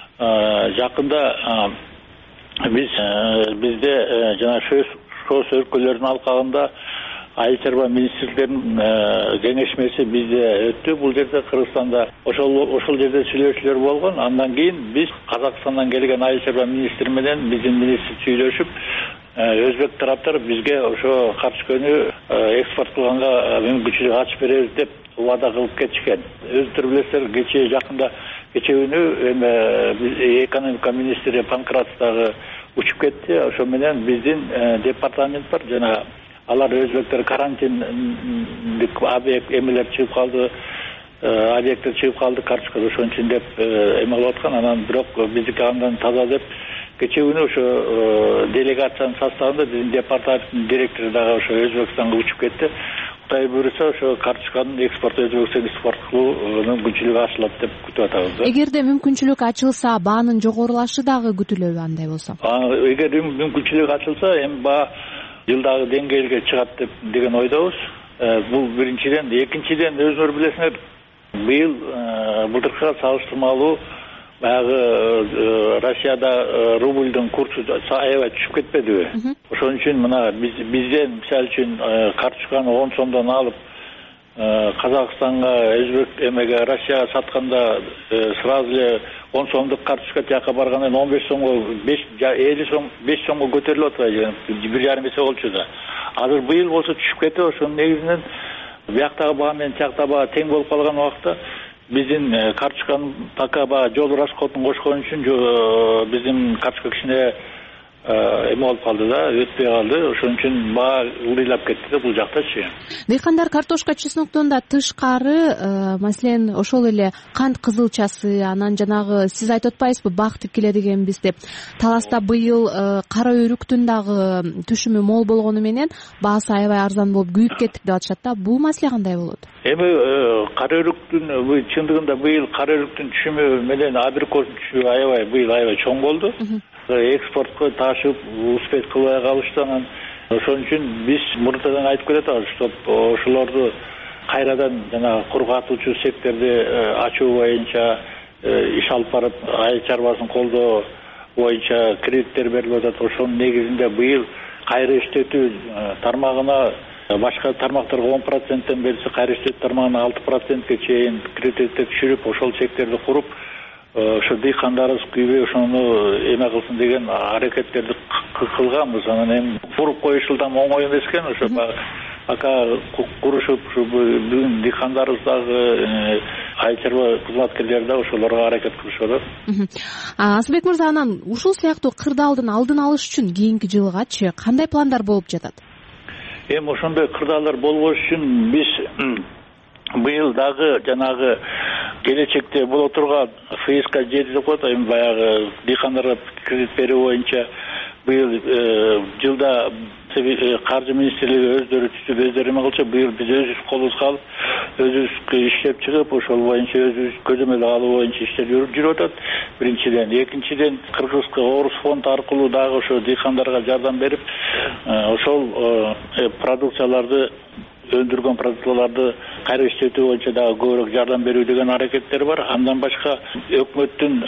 жакында бизде жана ШОС өлкөлөрүнүн алкагында айыл чарба министрликтеринин кеңешмеси бизде өттү. Бул жерде Кыргызстанда ошол жерде сүйлөшүүлөр болгон. Андан кийин биз Казакстандан келген айыл чарба министри менен биздин министр сүйлөшүп, өзбек тараптар бизге ошо картошканы экспорт кылганга мүмкүнчүлүк ачып беребиз деп убада кылып кетишкен. Өздөрү билесиздер, кечээ күнү эми экономика министри Панкратов дагы учуп кетти. Ошо менен биздин департамент бар, жана алар өзбектер карантиндик объект эмелер чыгып калды, объекттер чыгып калды картошка ошон үчүн деп эме кылып аткан. Анан бирок биздики андан таза деп кечээ күнү ошо делегациянын составында биздин департаменттин директору дагы ошо Өзбекстанга учуп кетти. Кудай буюрса ошо карточканын экспорту Өзбекстанга экспорт кылуу мүмкүнчүлүгү ачылат деп күтүп атабыз. Эгерде мүмкүнчүлүк ачылса, баанын жогорулашы дагы күтүлөбү андай болсо? Эгер мүмкүнчүлүк ачылса, эми баа жылдагы деңгээлге чыгат деген ойдобуз. Бул биринчиден, экинчиден өзүңөр билесиңер, быйыл былтыркыга салыштырмалуу баягы Россияда рубльдин курсу аябай түшүп кетпедиби? Ошон үчүн мына бизден мисалы үчүн карточканы 10 сомдон алып Казакстанга, Өзбек эмеге Россияга сатканда сразу эле 10 сомдук карточка тияка баргандан 15 сомго 50 сом 5 сомго көтөрүлүп атпайбы? 1,5 эсе болчу да. Азыр быйыл болсо түшүп кетти. Ошонун негизинен бияктагы баа менен тияктагы баа тең болуп калган убакта биздин карточканын пока жол расходун кошкон үчүн биздин карточка кичине эме болуп калды да, өтпөй калды. Ошон үчүн баа ырыйлап кетти да бул жактачы. Дыйкандар картошка чесноктон да тышкары, маселен, ошол эле кант кызылчасы, анан жанагы сиз айтып атпайсызбы, бак тикиле дегенбиз деп. Таласта быйыл кара өрүктүн дагы түшүмү мол болгону менен баасы аябай арзан болуп күйүп кетти деп атышат да. Бул маселе кандай болот? Эми кара өрүктүн чындыгында быйыл кара өрүктүн түшүмү менен абрикостун түшүмү аябай чоң болду. Экспортко ташып успех кылбай калышты. Анан ошон үчүн биз мурдатан айтып келатабыз, чтоб ошолорду кайрадан жана кургатуучу секторду ачуу боюнча иш алып барып, айыл чарбасын колдоо боюнча кредиттер берилип атат. Ошонун негизинде быйыл кайра иштетүү тармагына башка тармактарга 10%тен берсе, кайра иштетүү тармагына 6%ке чейин кредитти түшүрүп, ошол секторду куруп, ошо дыйкандарыбыз күйбөй ошону эме кылсын деген аракеттерди кылганбыз. Анан эми куруп коюшу да оңой эмес экен. Ошо пока курушуп, ушу бүгүн дыйкандарыбыз дагы айыл чарба кызматкерлери да ошолорго аракет кылышып атат. Асылбек мырза, анан ушул сыяктуу кырдаалдын алдын алыш үчүн кийинки жылгачы кандай пландар болуп жатат? Эми ошондой кырдаалдар болбош үчүн биз быйыл дагы жанагы келечекте боло турган ФСК жети деп коет, эми баягы дыйкандарга кредит берүү боюнча быйыл жылда каржы министрлиги өздөрү түзүп, өздөрү эме кылчу. Быйыл биз өзүбүз колубузга алып, өзүбүз иштеп чыгып, ошол боюнча өзүбүз көзөмөл алуу боюнча иштер жүрүп атат. Биринчиден, экинчиден, Кыргызга Орус фонд аркылуу дагы ошо дыйкандарга жардам берип, ошол продукцияларды өндүргөн продукцияларды кайра иштетүү боюнча дагы көбүрөөк жардам берүү деген аракеттер бар. Андан башка өкмөттүн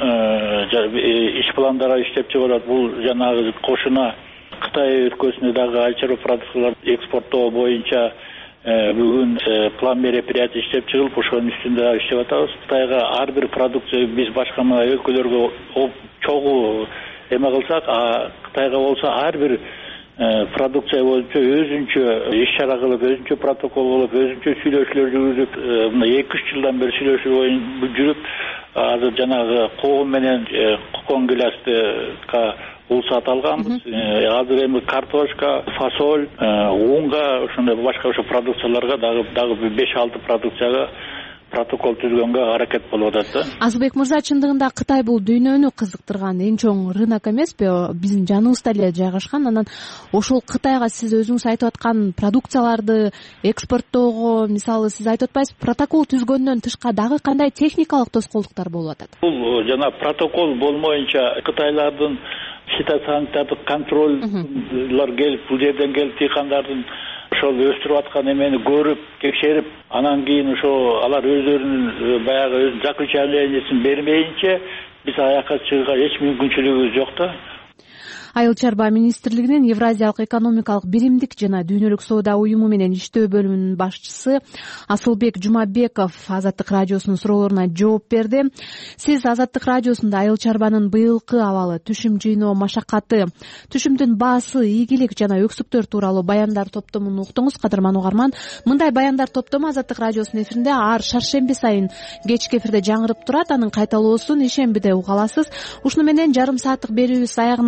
иш пландары иштеп чыгып атат. Бул жанагы кошуна Кытай өлкөсүнө дагы айыл чарба продукцияларды экспорттоо боюнча бүгүн план мероприятие иштеп чыгылып, ошонун үстүндө дагы иштеп атабыз. Кытайга ар бир продукция биз башка өлкөлөргө чогуу эме кылсак, Кытайга болсо ар бир продукция боюнча өзүнчө иш-чара кылып, өзүнчө протокол кылып, өзүнчө сүйлөшүүлөр жүргүзүп, мына 2-3 жылдан бери сүйлөшүү боюнча жүрүп, азыр жанагы когун менен кокон гилястыга улсат алганбыз. Азыр эми картошка, фасоль, унга, ошондой башка продукцияларга дагы 5-6 продукцияга протокол түзгөнгө аракет болуп атат да. Асылбек мырза, чындыгында Кытай бул дүйнөнү кызыктырган эң чоң рынок эмеспи? Биздин жаныбызда эле жайгашкан. Анан ошол Кытайга сиз өзүңүз айтып аткан продукцияларды экспорттоого, мисалы, сиз айтып атпайсызбы, протокол түзгөндөн тышкары дагы кандай техникалык тоскоолдуктар болуп атат? Бул жана протокол болмоюнча Кытайлардын фитосанитардык контроллор келип, бул жерден келип дыйкандардын ошол өстүрүп аткан эмени көрүп, текшерип, анан кийин ошо алар өздөрүнүн баягы заключениесин бермейинче биз аякка чыгууга эч мүмкүнчүлүгүбүз жок да. Айыл чарба министрлигинин Евразиялык экономикалык биримдик жана дүйнөлүк соода уюму менен иштөө бөлүмүнүн башчысы Асылбек Жумабеков Азаттык радиосунун суроолоруна жооп берди. Сиз Азаттык радиосунда айыл чарбанын быйылкы абалы, түшүм жыйноо машакаты, түшүмдүн баасы, ийгилик жана өксүктөр тууралуу баяндар топтомун уктуңуз. Кадырман угарман, мындай баяндар топтому Азаттык радиосунун эфиринде ар шаршемби сайын кечки эфирде жаңырып турат. Анын кайталоосун ишембиде уга аласыз. Ушуну менен жарым сааттык берүүбүз аягына чыкты.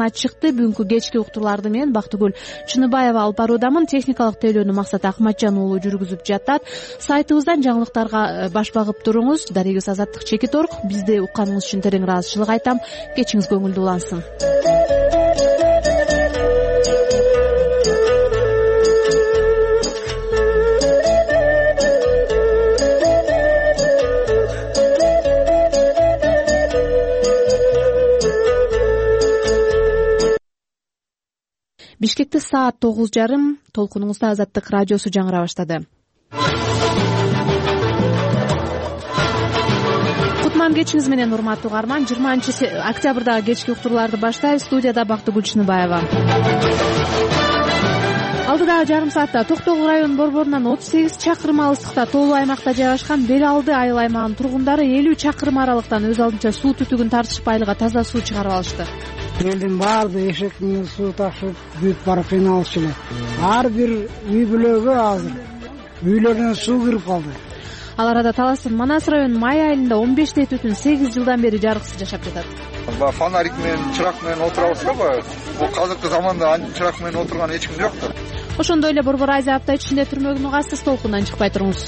бүгүнкү кечки уктурларды менен Бактыгүл Чыныбаева алып баруудамын. Техникалык тейлөөнү Максат Акматжан уулу жүргүзүп жатат. Сайтыбыздан жаңылыктарга баш багып туруңуз. Дарегиз Азаттык Чекиторг. Бизди укканыңыз үчүн терең ыраазычылык айтам. Кечиңиз көңүлдүү улансын. Бишкекте саат 9:30. Толкунуңузда Азаттык радиосу жаңыра баштады. Кутман кечиңиз менен урматтуу угарман. 20 октябрдагы кечки уктурларды баштайбыз. Студияда Бактыгүл Чыныбаева. Алдыдагы жарым саатта Токтогул районунун борборунан 38 чакырым алыстыкта тоолуу аймакта жайгашкан Бел алды айыл аймагынын тургундары 50 чакырым аралыктан өз алдынча суу түтүгүн тартышпайлыга таза суу чыгарып алышты. Элдин баардыгы эшек менен суу ташып бүтүп барып кыйналышчу эле. Ар бир үй бүлөгө азыр үйлөрүнө суу кирип калды. Ал арада Таластын Манас районунун Май айылында 15 түтүн 8 жылдан бери жарыксыз жашап жатат. Фонарик менен, чырак менен отурабыз да, бул азыркы заманда чырак менен отурган эч ким жок да. Ошондой эле Борбор Азия апта ичинде түрмөгүн угасыз, толкундан чыкпай туруңуз.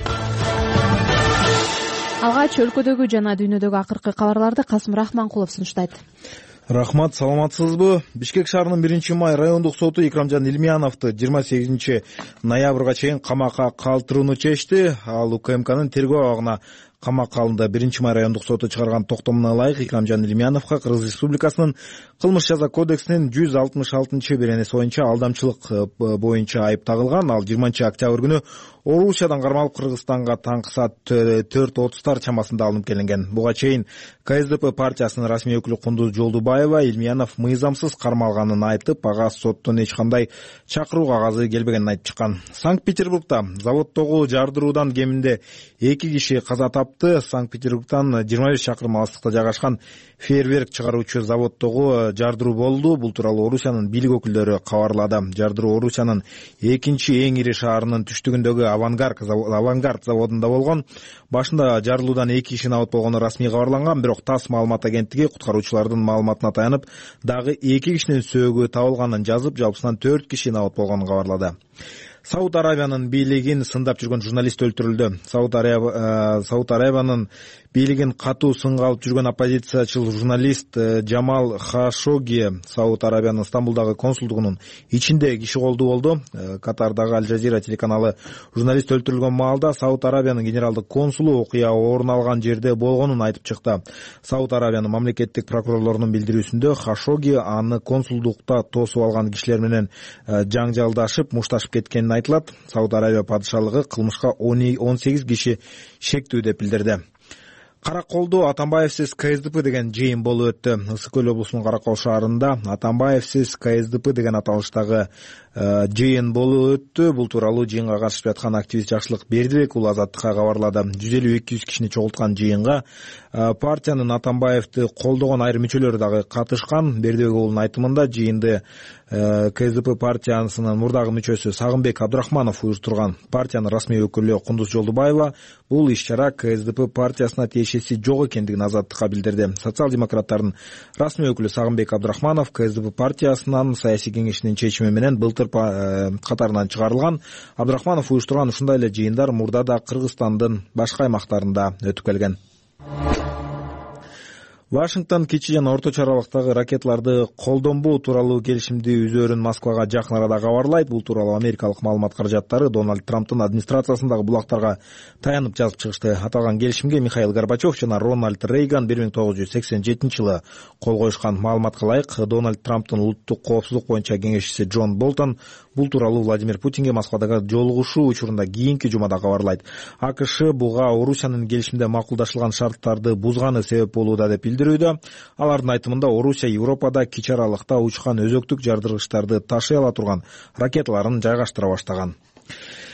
Алгач өлкөдөгү жана дүйнөдөгү акыркы кабарларды Касым Рахманкулов сунуштайт. Рахмат, саламатсызбы? Бишкек шаарынын 1-май райондук соту Икрамжан Илмияновду 28 ноябрга чейин камакка калтырууну чечти. Ал УКМКнын тергөө абагына камакка алынды. 1-май райондук соту чыгарган токтомуна ылайык Икрамжан Илмияновго Кыргыз Республикасынын кылмыш жаза кодексинин 166-беренеси боюнча алдамчылык боюнча айып тагылган. Ал 20 октябрь күнү Орусиядан кармалып Кыргызстанга таңкы саат 4:30 чамасында алынып келинген. Буга чейин КСДП партиясынын расмий өкүлү Кундуз Жолдубаева Илмиянов мыйзамсыз кармалганын айтып, ага соттон эч кандай чакыруу кагазы келбегенин айтып чыккан. Санкт-Петербургда заводдогу жардыруудан кеминде 2 киши каза тапты. Санкт-Петербургдан 25 чакырым алыстыкта жайгашкан фейерверк чыгаруучу заводдогу жардыруу болду. Бул тууралуу Орусиянын бийлик өкүлдөрү кабарлады. Жардыруу Орусиянын экинчи эң ири шаарынын түштүгүндөгү Авангард заводунда болгон. Башында жарылуудан 2 киши абат болгону расмий кабарланган, бирок ТАСС маалымат агенттиги куткаруучулардын маалыматына таянып, дагы 2 кишинин сөөгү табылганын жазып, жалпысынан 4 киши абат болгонун кабарлады. Сауд Арабиянын бийлигин сындап жүргөн журналист өлтүрүлдү. Сауд Арабиянын бийлигин катуу сынга алып жүргөн оппозициячыл журналист Джамал Хашоги Сауд Арабиянын Стамбулдагы консулдугунун ичинде киши колдуу болду. Катардагы Аль Жазира телеканалы журналист өлтүрүлгөн маалда Сауд Арабиянын генералдык консулу окуя орун алган жерде болгонун айтып чыкты. Сауд Арабиянын мамлекеттик прокурорлорунун билдирүүсүндө Хашоги аны консулдукта тосуп алган кишилер менен жаңжалдашып, мушташып кеткенин айтылат. Сауд Арабия падышалыгы кылмышка 18 киши шектүү деп билдирди. Караколдо Атамбаевсиз КСДП деген жыйын болуп өттү. Ысык көл облусунун Каракол шаарында Атамбаевсиз КСДП деген аталыштагы жыйын болуп өттү. Бул тууралуу жыйынга катышып жаткан активист Жакшылык Бердибек уулу Азаттыкка кабарлады. 150-200 кишини чогулткан жыйынга партиянын Атамбаевди колдогон айрым мүчөлөрү дагы катышкан. Бердибек уулунун айтымында жыйынды КСДП партиясынын мурдагы мүчөсү Сагынбек Абдрахманов уюштурган. Партиянын расмий өкүлү Кундуз Жолдубаева бул иш-чара КСДП партиясына тиешеси жок экендигин Азаттыкка билдирди. Социал-демократтардын расмий өкүлү Сагынбек Абдрахманов КСДП партиясынын саясий кеңешинин чечими менен былтыр катарынан чыгарылган. Абдрахманов уюштурган ушундай эле жыйындар мурда да Кыргызстандын башка аймактарында өтүп келген. Вашингтон кичи жана орточо аралыктагы ракеталарды колдонбоо тууралуу келишимди үзөөрүн Москвага жакын арада кабарлайт. Бул тууралуу америкалык маалымат каражаттары Дональд Трамптын администрациясындагы булактарга таянып жазып чыгышты. Аталган келишимге Михаил Горбачев жана Рональд Рейган 1987-жылы кол коюшкан. Маалыматка ылайык, Дональд Трамптын улуттук коопсуздук боюнча кеңешчиси Джон Болтон бул тууралуу Владимир Путинге Москвадагы жолугушуу учурунда кийинки жумада кабарлайт. АКШ буга Орусиянын келишимде макулдашылган шарттарды бузганы себеп болууда деп билдирүүдө. Алардын айтымында Орусия Европада кичи аралыкта учкан өзөктүк жардыргычтарды ташый ала турган ракеталарын жайгаштыра баштаган.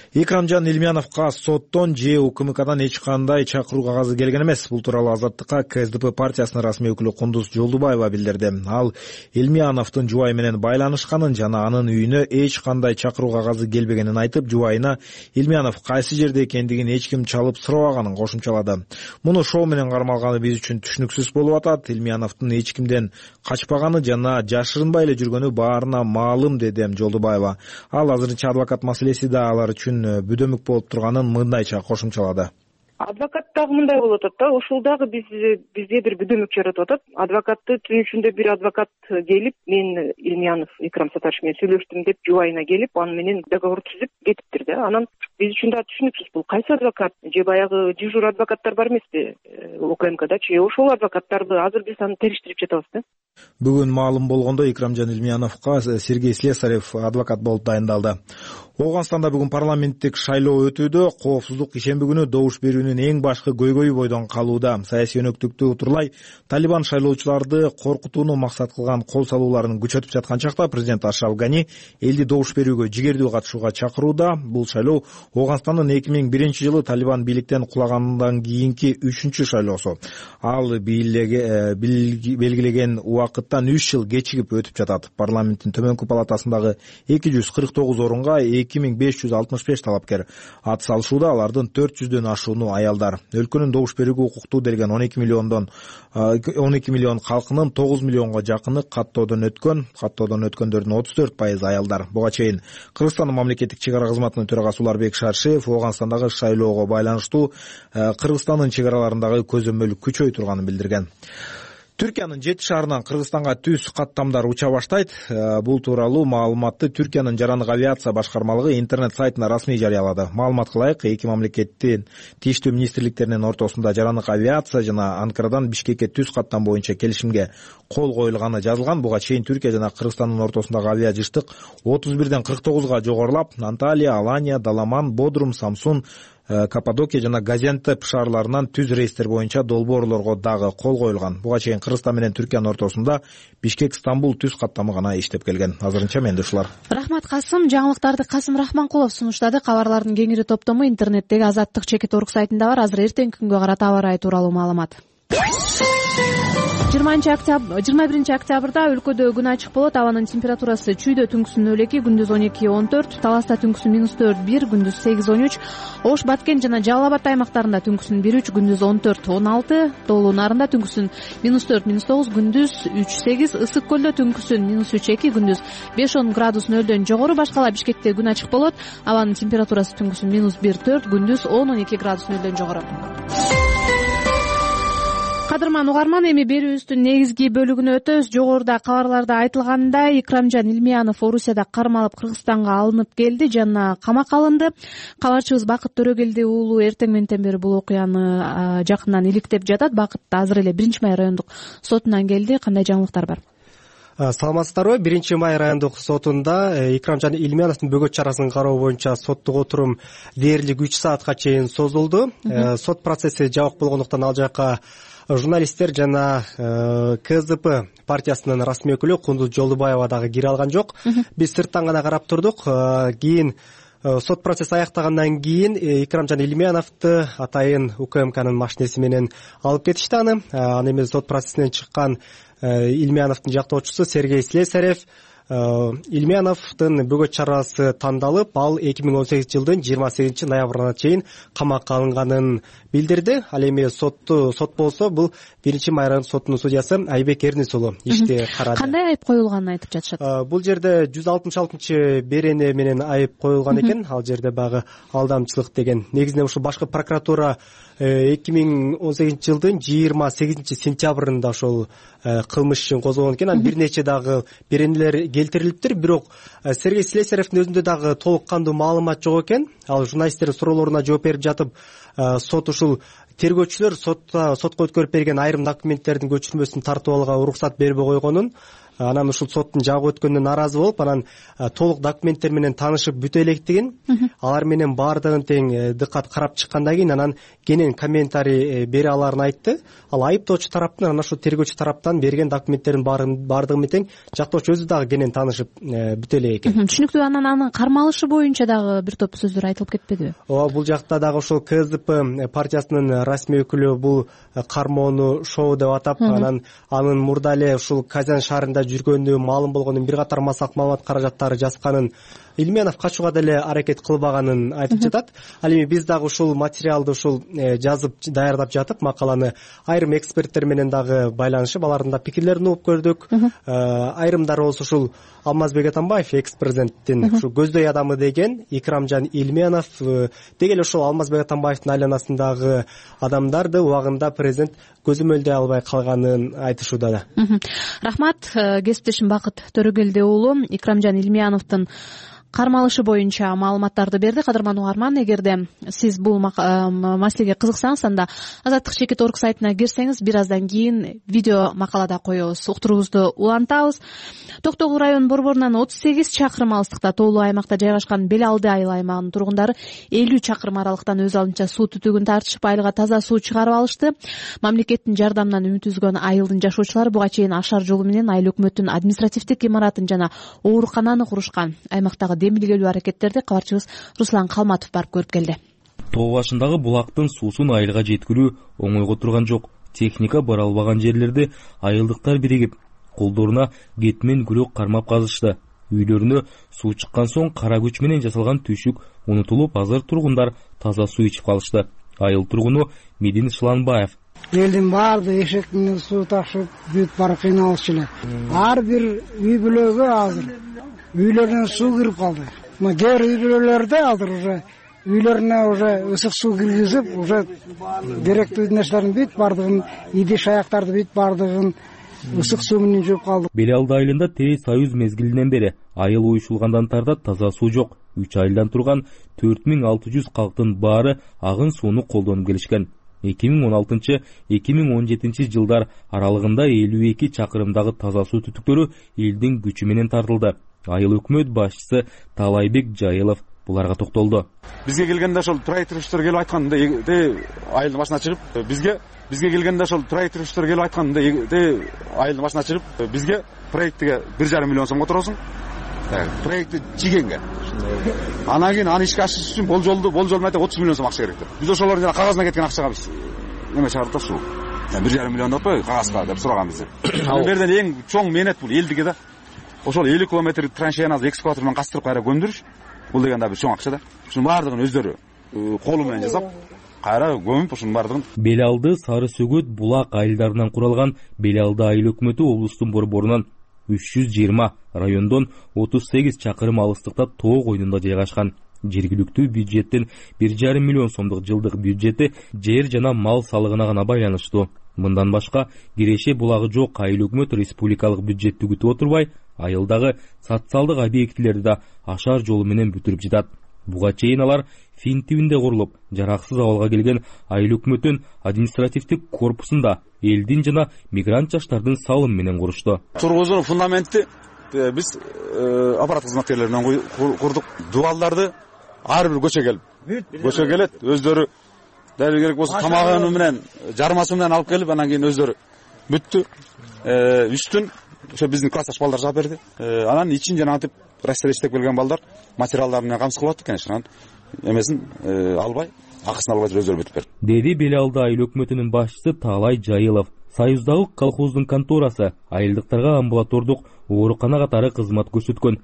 Икрамжан Илмяновго соттон же УКМКдан эч кандай чакыруу кагазы келген эмес. Бул тууралуу Азаттыкка КСДП партиясынын расмий өкүлү Кундуз Жолдубаева билдирди. Ал Илмяновдун жубайы менен байланышканын жана анын үйүнө эч кандай чакыруу кагазы келбегенин айтып, жубайына Илмянов кайсы жерде экендигин эч ким чалып сурабаганын кошумчалады. Муну шоу менен кармалганы биз үчүн түшүнүксүз болуп атат. Илмяновдун эч кимден качпаганы жана жашырынбай эле жүргөнү баарына маалым, деди Жолдубаева. Ал азырынча адвокат маселеси да алар үчүн бүдөмүк болуп турганын мындайча кошумчалады. Адвокат дагы мындай болуп атат да, ошол дагы бизде бир бүдөмүк жаратып атат. Адвокатты түнүшүндө бир адвокат келип, мен Илмянов Икрам Сатарович менен сөйлөштүм деп жубайына келип, аны менен договор түзүп кетиптир да. Анан биз үчүн да түшүнүксүз, бул кайсы адвокат? Же баягы дежур адвокаттар бар эмеспи УКМКдачы? Ошол адвокаттарды азыр биз аны териштирип жатабыз да. Бүгүн маалым болгондо Икрамжан Илмяновго Сергей Слесарев адвокат болуп дайындалды. Ооганстанда бүгүн парламенттик шайлоо өтүүдө. Коопсуздук ишемби күнү добуш берүүнүн эң башкы көйгөйү бойдон калууда. Саясий өнөктүктү утурлай Талибан шайлоочуларды коркутууну максат кылган кол салууларын күчөтүп жаткан чакта президент Ашраф Гани элди добуш берүүгө жигердүү катышууга чакырууда. Бул шайлоо Ооганстандын 2001-жылы Талибан бийликтен кулагандан кийинки 3-чү шайлоосу. Ал белгилеген убакыттан 3 жыл кечигип өтүп жатат. Парламенттин төмөнкү палатасындагы 249 орунга 2565 талапкер ат салышууда. Алардын 400дөн ашууну аялдар. Өлкөнүн добуш берүүгө укуктуу делген 12 миллион калкынын 9 миллионго жакыны каттоодон өткөн. Каттоодон өткөндөрдүн 34% аялдар. Буга чейин Кыргызстандын мамлекеттик чек ара кызматынын төрагасы Уларбек Шаршеев Ооганстандагы шайлоого байланыштуу Кыргызстандын чек араларындагы көзөмөлүк күчөй турганын билдирген. Түркиянын 7 шаарынан Кыргызстанга түз каттамдар уча баштайт. Бул тууралуу маалыматты Түркиянын жарандык авиация башкармалыгы интернет сайтына расмий жарыялады. Маалыматка ылайык, эки мамлекеттин тийиштүү министрликтеринин ортосунда жарандык авиация жана Анкарадан Бишкекке түз каттам боюнча келишимге кол коюлганы жазылган. Буга чейин Түркия жана Кыргызстандын ортосундагы авиа жыштык 31ден 49га жогорулап, Анталия, Алания, Даламан, Бодрум, Самсун, Каппадокия жана Газиантеп шаарларынан түз рейстер боюнча долбоорлорго дагы кол коюлган. Буга чейин Кыргызстан менен Түркиянын ортосунда Бишкек-Стамбул түз каттамы гана иштеп келген. Азырынча менде ушулар. Рахмат Касым. Жаңылыктарды Касым Рахманкулов сунуштады. Кабарлардын кеңири топтому интернеттеги Азаттык.org сайтында бар. Азыр эртеңки күнгө карата аба ырайы тууралуу маалымат. 21 октябрда өлкөдө күн ачык болот. Абанын температурасы чүйдө түнкүсүн 0,2, күндүз 12-14, Таласта түнкүсүн -4-1, күндүз 8-13, Ош, Баткен жана Жалал Абад аймактарында түнкүсүн 1-3, күндүз 14-16, Тоолуу Нарында түнкүсүн -4-9, күндүз 3-8, Ысык көлдө түнкүсүн -3-2, күндүз 5-10 градус нөлдөн жогору. Башкала Бишкекте күн ачык болот. Абанын температурасы түнкүсүн -1-4, күндүз 10-12 градус нөлдөн жогору. Кадырман угарман, эми берүүбүздүн негизги бөлүгүнө өтөбүз. Жогоруда кабарларда айтылгандай, Икрамжан Илмянов Орусияда кармалып Кыргызстанга алынып келди жана камакка алынды. Кабарчыбыз Бакыт Төрөгелди уулу эртең менен бери бул окуяны жакындан иликтеп жатат. Бакыт азыр эле 1-май райондук сотунан келди. Кандай жаңылыктар бар? Саламатсыздарбы? 1-май райондук сотунда Икрамжан Илмяновдун бөгөт чарасын кароо боюнча соттук отурум дээрлик 3 саатка чейин созулду. Сот процесси жабык болгондуктан ал жака журналисттер жана КСДП партиясынын расмий өкүлү Кундуз Жолдубаева дагы кире алган жок. Биз сырттан гана карап турдук. Кийин сот процесс аяктагандан кийин Икрамжан Илмяновду атайын УКМКнын машинеси менен алып кетишти аны. Аны эми сот процессинен чыккан Илмяновдун жактоочусу Сергей Слесарев Илмяновдун бөгөт чарасы тандалып, ал 2018 жылдын 28 ноябрына чейин камакка алынганын билдирди. Ал эми сот болсо, бул 1-май райондук сотунун судьясы Айбек Эрнис уулу ишти карады. Кандай айып коюлганын айтып жатышат? Бул жерде 166 берене менен айып коюлган экен. Ал жерде багы алдамчылык деген. Негизинен ушул башкы прокуратура 2018 жылдын 28 сентябрында ошол кылмыш ишин козгогон экен. Анан бир нече дагы беренелер келтирилиптир. Бирок Сергей Слесаревдин өзүндө дагы толук кандуу маалымат жок экен. Ал журналисттердин суроолоруна жооп берип жатып, сот ушул тергөөчүлөр сотко өткөрүп берген айрым документтердин көчүрмөсүн тартып алууга уруксат бербей койгонун, анан ушул соттун жабып өткөнүнө нааразы болуп, анан толук документтер менен таанышып бүтө электигин, алар менен баардыгын тең дыккат карап чыккандан кийин анан кенен комментарий бере аларын айтты. Ал айыптоочу тараптын анан ошол тергөөчү тараптан берген документтердин баардыгы менен жактоочу өзү дагы кенен таанышып бүтө элек экен. Түшүнүктүү. Анан анын кармалышы боюнча дагы бир топ сөздөр айтылып кетпедиби? Ооба, бул жакта дагы ошол КСДП партиясынын расмий өкүлү бул кармоону шоу деп атап, анан анын мурда эле ушул Казан шаарында жүргөнү, маалым болгонун, бир катар масак маалымат каражаттары жазганын, Илменов качууга деле аракет кылбаганын айтып жатат. Ал эми биз дагы ушул материалды жазып даярдап жатып, макаланы айрым эксперттер менен дагы байланышып, алардын да пикирлерин угуп көрдүк. Айрымдары болсо ушул Алмазбек Атамбаев, экс-президенттин ушу көздөй адамы деген Икрамжан Илменов, деги эле ушул Алмазбек Атамбаевдин айланасындагы адамдарды убагында президент көзөмөлдөй албай калганын айтышууда да. Рахмат, кесиптешим Бакыт Төрөгелди уулу Икрамжан Илменовдун кармалышы боюнча маалыматтарды берди. Кадырман угарман, эгерде сиз бул маселеге кызыксаңыз, анда Азаттык.org сайтына кирсеңиз, бир аздан кийин видео макалада коебуз. Уктуруубузду улантабыз. Токтогул район борборунан 38 чакырым алыстыкта тоолуу аймакта жайгашкан Бел Алды айыл аймагынын тургундары 50 чакырым аралыктан өз алдынча суу түтүгүн тартышып, айылга таза суу чыгарып алышты. Мамлекеттин жардамынан үмүт үзгөн айылдын жашоочулары буга чейин ашар жолу менен айыл өкмөттүн административдик имаратын жана оорукананы курушкан. Аймактагы демилгелүү аракеттерди кабарчыбыз Руслан Калматов барып көрүп келди. Тоо башындагы булактын суусун айылга жеткирүү оңойго турган жок. Техника бара албаган жерлерде айылдыктар биригип, колдоруна кетмен күрөк кармап казышты. Үйлөрүнө суу чыккан соң кара күч менен жасалган түйшүк унутулуп, азыр тургундар таза суу ичип калышты. Айыл тургуну Медин Шыланбаев: элдин баардыгы эшек менен суу ташып бүтүп барып кыйналышчу эле. Ар бир үй бүлөгө азыр үйлөрүнө суу кирип калды. Кээ бир үй бүлөлөрдө азыр уже үйлөрүнө уже ысык суу киргизип, уже керектүү нерселерин бүт баардыгын, идиш аяктарды бүт баардыгын ысык суу менен жууп калды. Бел Алды айылында Терей Союз мезгилинен бери айыл уюшулгандан тарта таза суу жок. 3 айылдан турган 4600 калктын баары агын сууну колдонуп келишкен. 2016-2017 жылдар аралыгында 52 чакырымдагы таза суу түтүктөрү элдин күчү менен тартылды. Айыл өкмөт башчысы Талайбек Жайылов буларга токтолду. Бизге келгенде ошол тройтүрүштөр келип айтканда айылдын башына чыгып, бизге келгенде ошол тройтүрүштөр келип айтканда айылдын башына чыгып, бизге проектиге 1,5 миллион сомго туросуң. Проектти чигенге. Анан кийин аны ишке ашырыш үчүн болжолдуу айта 30 миллион сом акча керек деп. Биз ошолордун жана кагазына кеткен акчага биз неме чыгардык ушул. 1,5 миллион деп коy кагазга деп сураганбыз. Бул жерден эң чоң мээнет бул элдиге да. Ошол 50 километр траншеяны экскаватор менен кастырып кайра көмдүрүш. Бул деген да бир чоң акча да. Ушунун баардыгын өздөрү колу менен жасап, кайра көмүп ушунун баардыгын. Бел Алды, Сары Сөгөт, Булак айылдарынан куралган Бел Алды айыл өкмөтү облустун борборунан 320, райондон 38 чакырым алыстыкта тоо койнунда жайгашкан. Жергиликтүү бюджеттин 1,5 миллион сомдук жылдык бюджети жер жана мал салыгына гана байланыштуу. Мындан башка киреше булагы жок айыл өкмөт республикалык бюджетти күтүп отурбай, айылдагы социалдык объектилерди да ашар жолу менен бүтүрүп жатат. Буга чейин алар Фин тибинде курулуп, жараксыз абалга келген айыл өкмөттүн административдик корпусунда элдин жана мигрант жаштардын салым менен курушту. Тургузуунун фундаментти биз аппарат кызматкерлери менен курдук. Дубалдарды ар бир көчө келет, өздөрү дәл керек болсо тамагы менен, жармасы менен алып келип, анан кийин өздөрү бүттү. Үстүн ошо биздин классташ балдар жаап берди. Анан ичин жана антип Россия иштеп келген балдар материалдар менен камсыз кылып аттык, конечно. Эмесин албай, акысын албай өздөрү бүтүп берди. Деди Бел Алды айыл өкмөтүнүн башчысы Талай Жайылов. Союздагы колхоздун конторасы айылдыктарга амбулатордук оорукана катары кызмат көрсөткөн.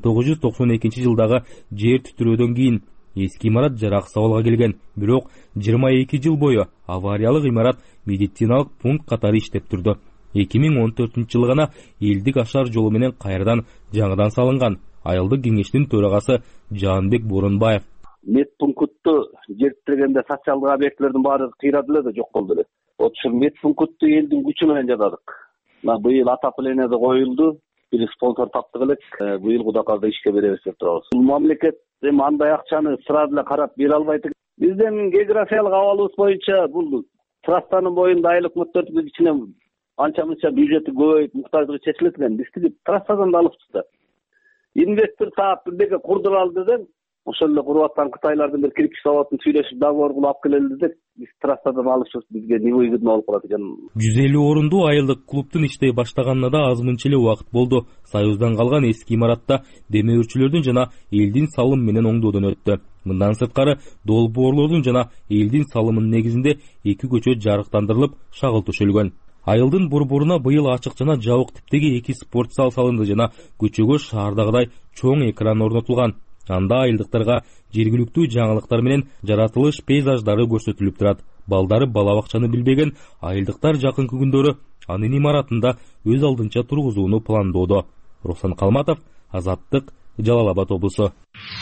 1992 жылдагы жер түтүрөөдөн кийин эски имарат жараксыз абалга келген. Бирок 22 жыл бою авариялык имарат медициналык пункт катары иштеп турду. 2014 жылы гана элдик ашар жолу менен кайрадан жаңыдан салынган. Айылдык кеңештин төрагасы Жанбек Боронбаев: медпунктту жертиргенде социалдык объектилердин баары кыйрады эле, жок болду эле. Ошол медпунктту элдин күчү менен жасадык. Быйыл отопление да коюлду. Бир спонсор таптык элек. Быйыл кудакалда ишке беребиз деп турабыз. Мамлекет андай акчаны сразу эле карап бере албайт. Биздин географиялык абалыбыз боюнча бул трассанын боюнда айлык мөттөрдүн ичинен анча мынча бюджети көбөйүп муктаждыгы чечилет экен. Биз тиги трассадан да алыппыз да. Инвестор таап бирдеке курдуп алды деп, ошол эле куруп аткан кытайлардын бир кирпич заводун сүйлөшүп договор кылып алып келели деп, биз трассадан алышыбыз бизге невыгодно болуп калат экен. 150 орундуу айылдык клубдун иштей баштаганына да аз мынча эле убакыт болду. Союздан калган эски имаратта демөөрчүлөрдүн жана элдин салым менен оңдоодон өттү. Мындан сырткары долбоорлордун жана элдин салымынын негизинде 2 көчө жарыктандырылып, шагыл төшөлгөн. Айылдын борборуна быйыл ачык жана жабык типтеги 2 спорт зал салынды жана көчөгө шаардагыдай чоң экран орнотулган. Анда айылдыктарга жергиликтүү жаңылыктар менен жаратылыш пейзаждары көрсөтүлүп турат. Балдары бала бакчаны билбеген айылдыктар жакынкы күндөрү анын имаратында өз алдынча тургузууну пландоодо. Руслан Калматов, Азаттык, Жалал Абад облусу.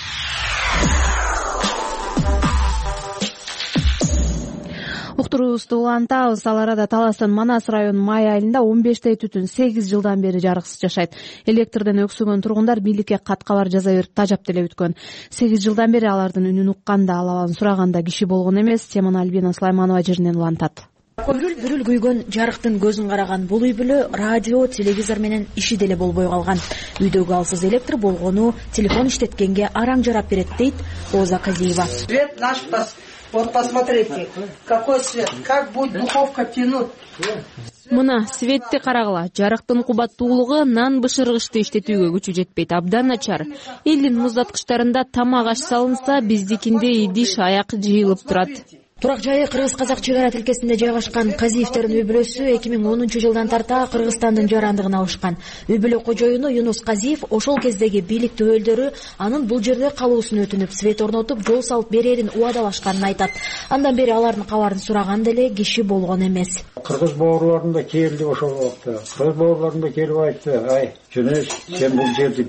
Уктуруубузду улантабыз. Ал арада Таластын Манас районунун Май айылында 15 түтүн 8 жылдан бери жарыксыз жашайт. Электрден өксүгөн тургундар бийликке кат кабар жаза берип тажап деле бүткөн. 8 жылдан бери алардын үнүн укканда, алабын сураганда киши болгон эмес. Теманы Альбина Сулайманова жеринен улантат. Бүрүл күйгөн жарыктын көзүн караган бул үй бүлө радио, телевизор менен иши деле болбой калган. Үйдөгү алсыз электр болгону телефон иштеткенге араң жарап берет дейт Роза Казиева. Свет наш, вот посмотрите, какой свет, как будет духовка тянуть. Мына светти карагыла. Жарыктын кубаттуулугу нан бышыргычты иштетүүгө күчү жетпейт, абдан начар. Элдин муздаткычтарында тамак аш салынса, биздикинде идиш аяк жыйылып турат. Турак жайы кыргыз-казак чек ара тилкесинде жайгашкан Казиевтердин үй бүлөсү 2010 жылдан тарта Кыргызстандын жарандыгына алышкан. Үй бүлө кожоюну Юнус Казиев ошол кездеги бийлик төбөлдөрү анын бул жерде калуусун өтүнүп, свет орнотуп, жол салып берерин убадалашканын айтат. Андан бери алардын кабарын сураган деле киши болгон эмес. Кыргыз бауырларым да келди ошол убакта. Кыргыз бауырларым да келип айтты: "Ай, Жүнүс, сен бул жерди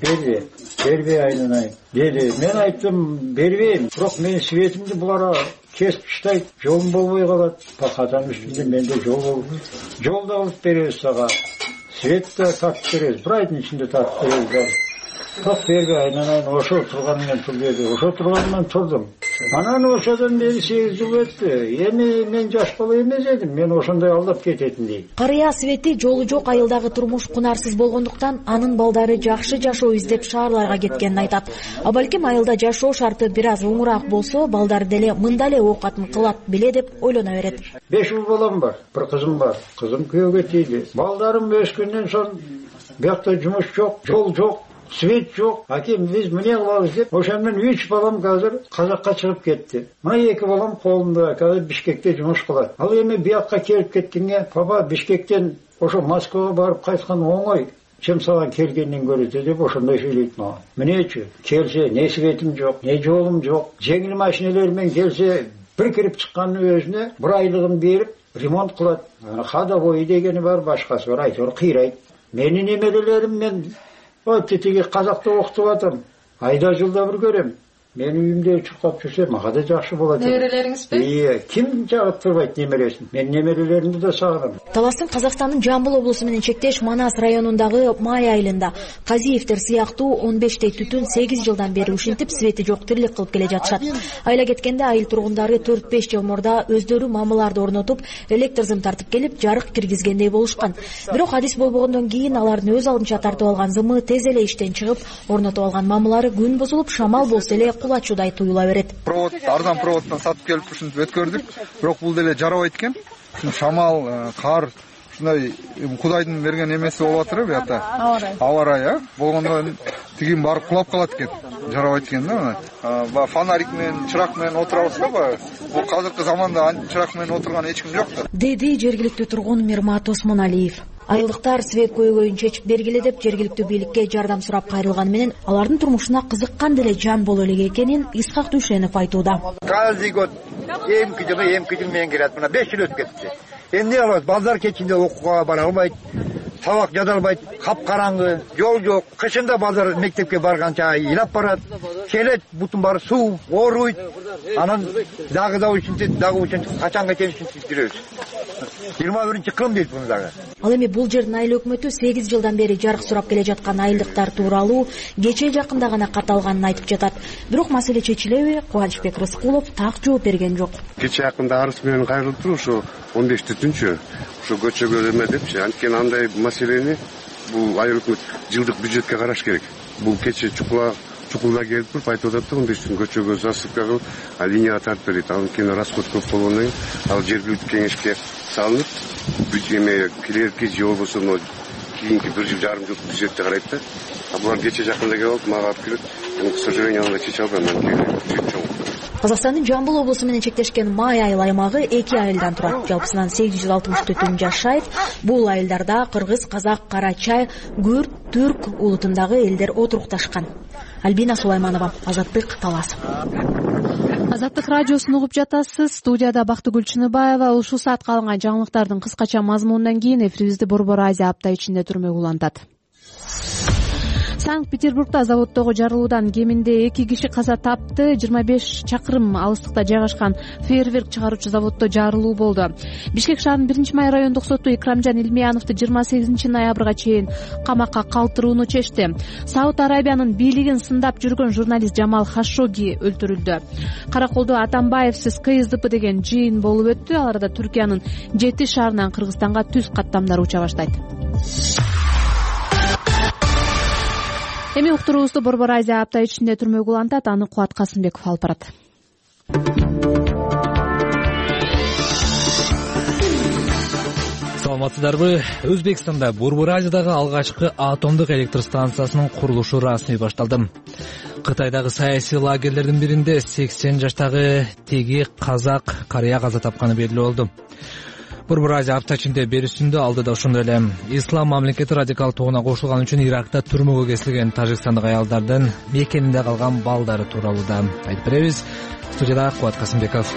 бербе айнанай" деди. Мен айттым: "Бербейм, бирок менин светимди булар кесип таштайт, жолум болбой калат. Пахатанын үстүндө менде жол болуп, жолду алып беребиз сага. Свет да тартып беребиз, бир айдын ичинде тартып беребиз." Так бербе айнанай, ошо турганыммен тур деди. Ошо турганыммен турдум. Анан ошодон бери 8 жыл өттү. Эми мен жаш бала эмес эдим, мен ошондой алдап кететин дейт. Карыя свети жолу жок айылдагы турмуш кунарсыз болгондуктан анын балдары жакшы жашоо издеп шаарларга кеткенин айтат. А балким айылда жашоо шарты бир аз оңураак болсо, балдары деле мында эле оокатын кылат беле деп ойлоно берет. 5 уул балам бар, бир кызым бар. Кызым күйөөгө тийди. Балдарым өскөндөн соң биякта жумуш жок, жол жок, свет жок. Аким биз эмне кылабыз деп, ошондон 3 балам азыр Казакка чыгып кетти. Мына 2 балам колумда, азыр Бишкекте жумуш кылат. Ал эми биякка келип кеткенге, папа Бишкектен ошо Москвага барып кайткан оңой, чем сага келгенден көрөтө деп ошондой сүйлөйт мага. Эмнечи? Келсе, не светим жок, не жолум жок. Жеңил машиналар менен келсе, бир кирип чыккандын өзүнө 1 айлыгын берип ремонт кылат. Ходовой дегени бар, башкасы бар, айтор кыйрайт. Менин немерелерим мен тиги казакта окутуп атам. Айда жылда бир көрөм. Мен үйүмдө чуркап жүрсө, мага да жакшы болот. Немерелериңизби? Ким жагып турбайт немересин? Мен немерелеримди да сагынам. Таластын Казакстандын Жамбыл облусу менен чектеш Манас районундагы Май айылында Казиевтер сыяктуу 15 түтүн 8 жылдан бери ушинтип свети жок тирлик кылып келе жатышат. Айла кеткенде айыл тургундары 4-5 жыл мурда өздөрү мамыларды орнотуп, электр зым тартып келип, жарык киргизгендей болушкан. Бирок адис болбогондон кийин алардын өз алдынча тартып алган зымы тез эле иштен чыгып, орнотуп алган мамылары күн бузулуп, шамал болсо эле кулачуудай туюла берет. Провод, арзан проводдон сатып келип ушинтип өткөрдүк, бирок бул деле жарабайт экен. Шамал, кар, ушундай Кудайдын берген эмеси болуп атыр буякта. Аба ырайы болгондон тигин барып кулап калат экен. Жарабайт экен да. Ба фонарик менен, чырак менен отурабыз да. Бул азыркы заманда чырак менен отурган эч ким жок да. Деди жергиликтүү тургун Мирмат Осмоналиев. Айылдыктар свет көйгөйүн чечип бергиле деп жергиликтүү бийликке жардам сурап кайрылганы менен алардын турмушуна кызыккан деле жан боло элек экенин Исхак Дүйшенов айтууда. Каждый год эми жыл менен келет, мына 5 жыл өтүп кетти. Эмне кылабыз? Балдар кечинде окууга бара албайт. сабак жаза албайт, капкараңгы, жол жок, кышында балдар мектепке барганча ыйлап барат, келет, бутун баары суу, ооруйт, анан дагы качанга чейин ушинтип жүрөбүз. 21-кылым дейт буну дагы. Ал эми бул жердин айыл өкмөтү 8 жылдан бери жарык сурап келе жаткан айылдыктар тууралуу кечээ жакында гана кат алганын айтып жатат. Бирок маселе чечилеби? Кубанычбек Рыскулов так жооп берген жок. Кечээ жакында арыз менен кайрылып туруп ушу 15-түнчү ушу көчөгө эме депчи, анткени андай маселени бул айыл өкмөт жылдык бюджетке караш керек. Бул кечээ чукулда келип туруп айтып атат да, 15 көчөгө засыпка кылып, линияга тартып берет. Анткени расход көп болгондон кийин ал жергиликтүү кеңешке салынып, эме келерки же болбосо кийинки 1 жыл жарым жыл бюджетте карайт да. Булар кечээ жакында келип алып, мага алып келет. К сожалению, аны чече албайм. Бюджет чоң. Казакстандын Жамбыл облусу менен чектешкен Май айыл аймагы 2 айылдан турат. Жалпысынан 864 түн жашайт. Бул айылдарда кыргыз, казак, карачай, күрд, түрк улутундагы элдер отурукташкан. Альбина Сулайманова, Азаттык, Талас. Азаттык радиосун угуп жатасыз. Студияда Бактыгүл Чыныбаева. Ушул саатка алынган жаңылыктардын кыскача мазмунунан кийин эфирибизди Борбор Азия апта ичинде түрмөк улантат. Санкт-Петербургда заводдогу жарылуудан кеминде 2 киши каза тапты. 25 чакырым алыстыкта жайгашкан фейерверк чыгаруучу заводдо жарылуу болду. Бишкек шаарынын 1-май райондук соту Икрамжан Илмияновду 28 ноябрга чейин камакка калтырууну чечти. Сауд Арабиянын бийлигин сындап жүргөн журналист Жамал Хашоги өлтүрүлдү. Караколдо Атамбаевсиз КСДП деген жыйын болуп өттү. Ал арада Түркиянын 7 шаарынан Кыргызстанга түз каттамдар уча баштайт. Эми уктуруубузду Борбор Азия апта ичинде түрмөк улантат. Аны Кубат Касымбеков алып барат. Саламатсыздарбы? Өзбекстанда Борбор Азиядагы алгачкы атомдук электр станциясынын курулушу расмий башталды. Кытайдагы саясий лагерлердин биринде 80 жаштагы теги казак карыя каза тапканы белгилүү болду. Борбор Азия апта ичинде берүүсүндө алдыда ошондой эле ислам мамлекети радикалдууна кошулган үчүн Иракта түрмөгө кесилген тажикстандык аялдардын мекенинде калган балдары тууралуу да айтып беребиз. Студияда Кубат Касымбеков.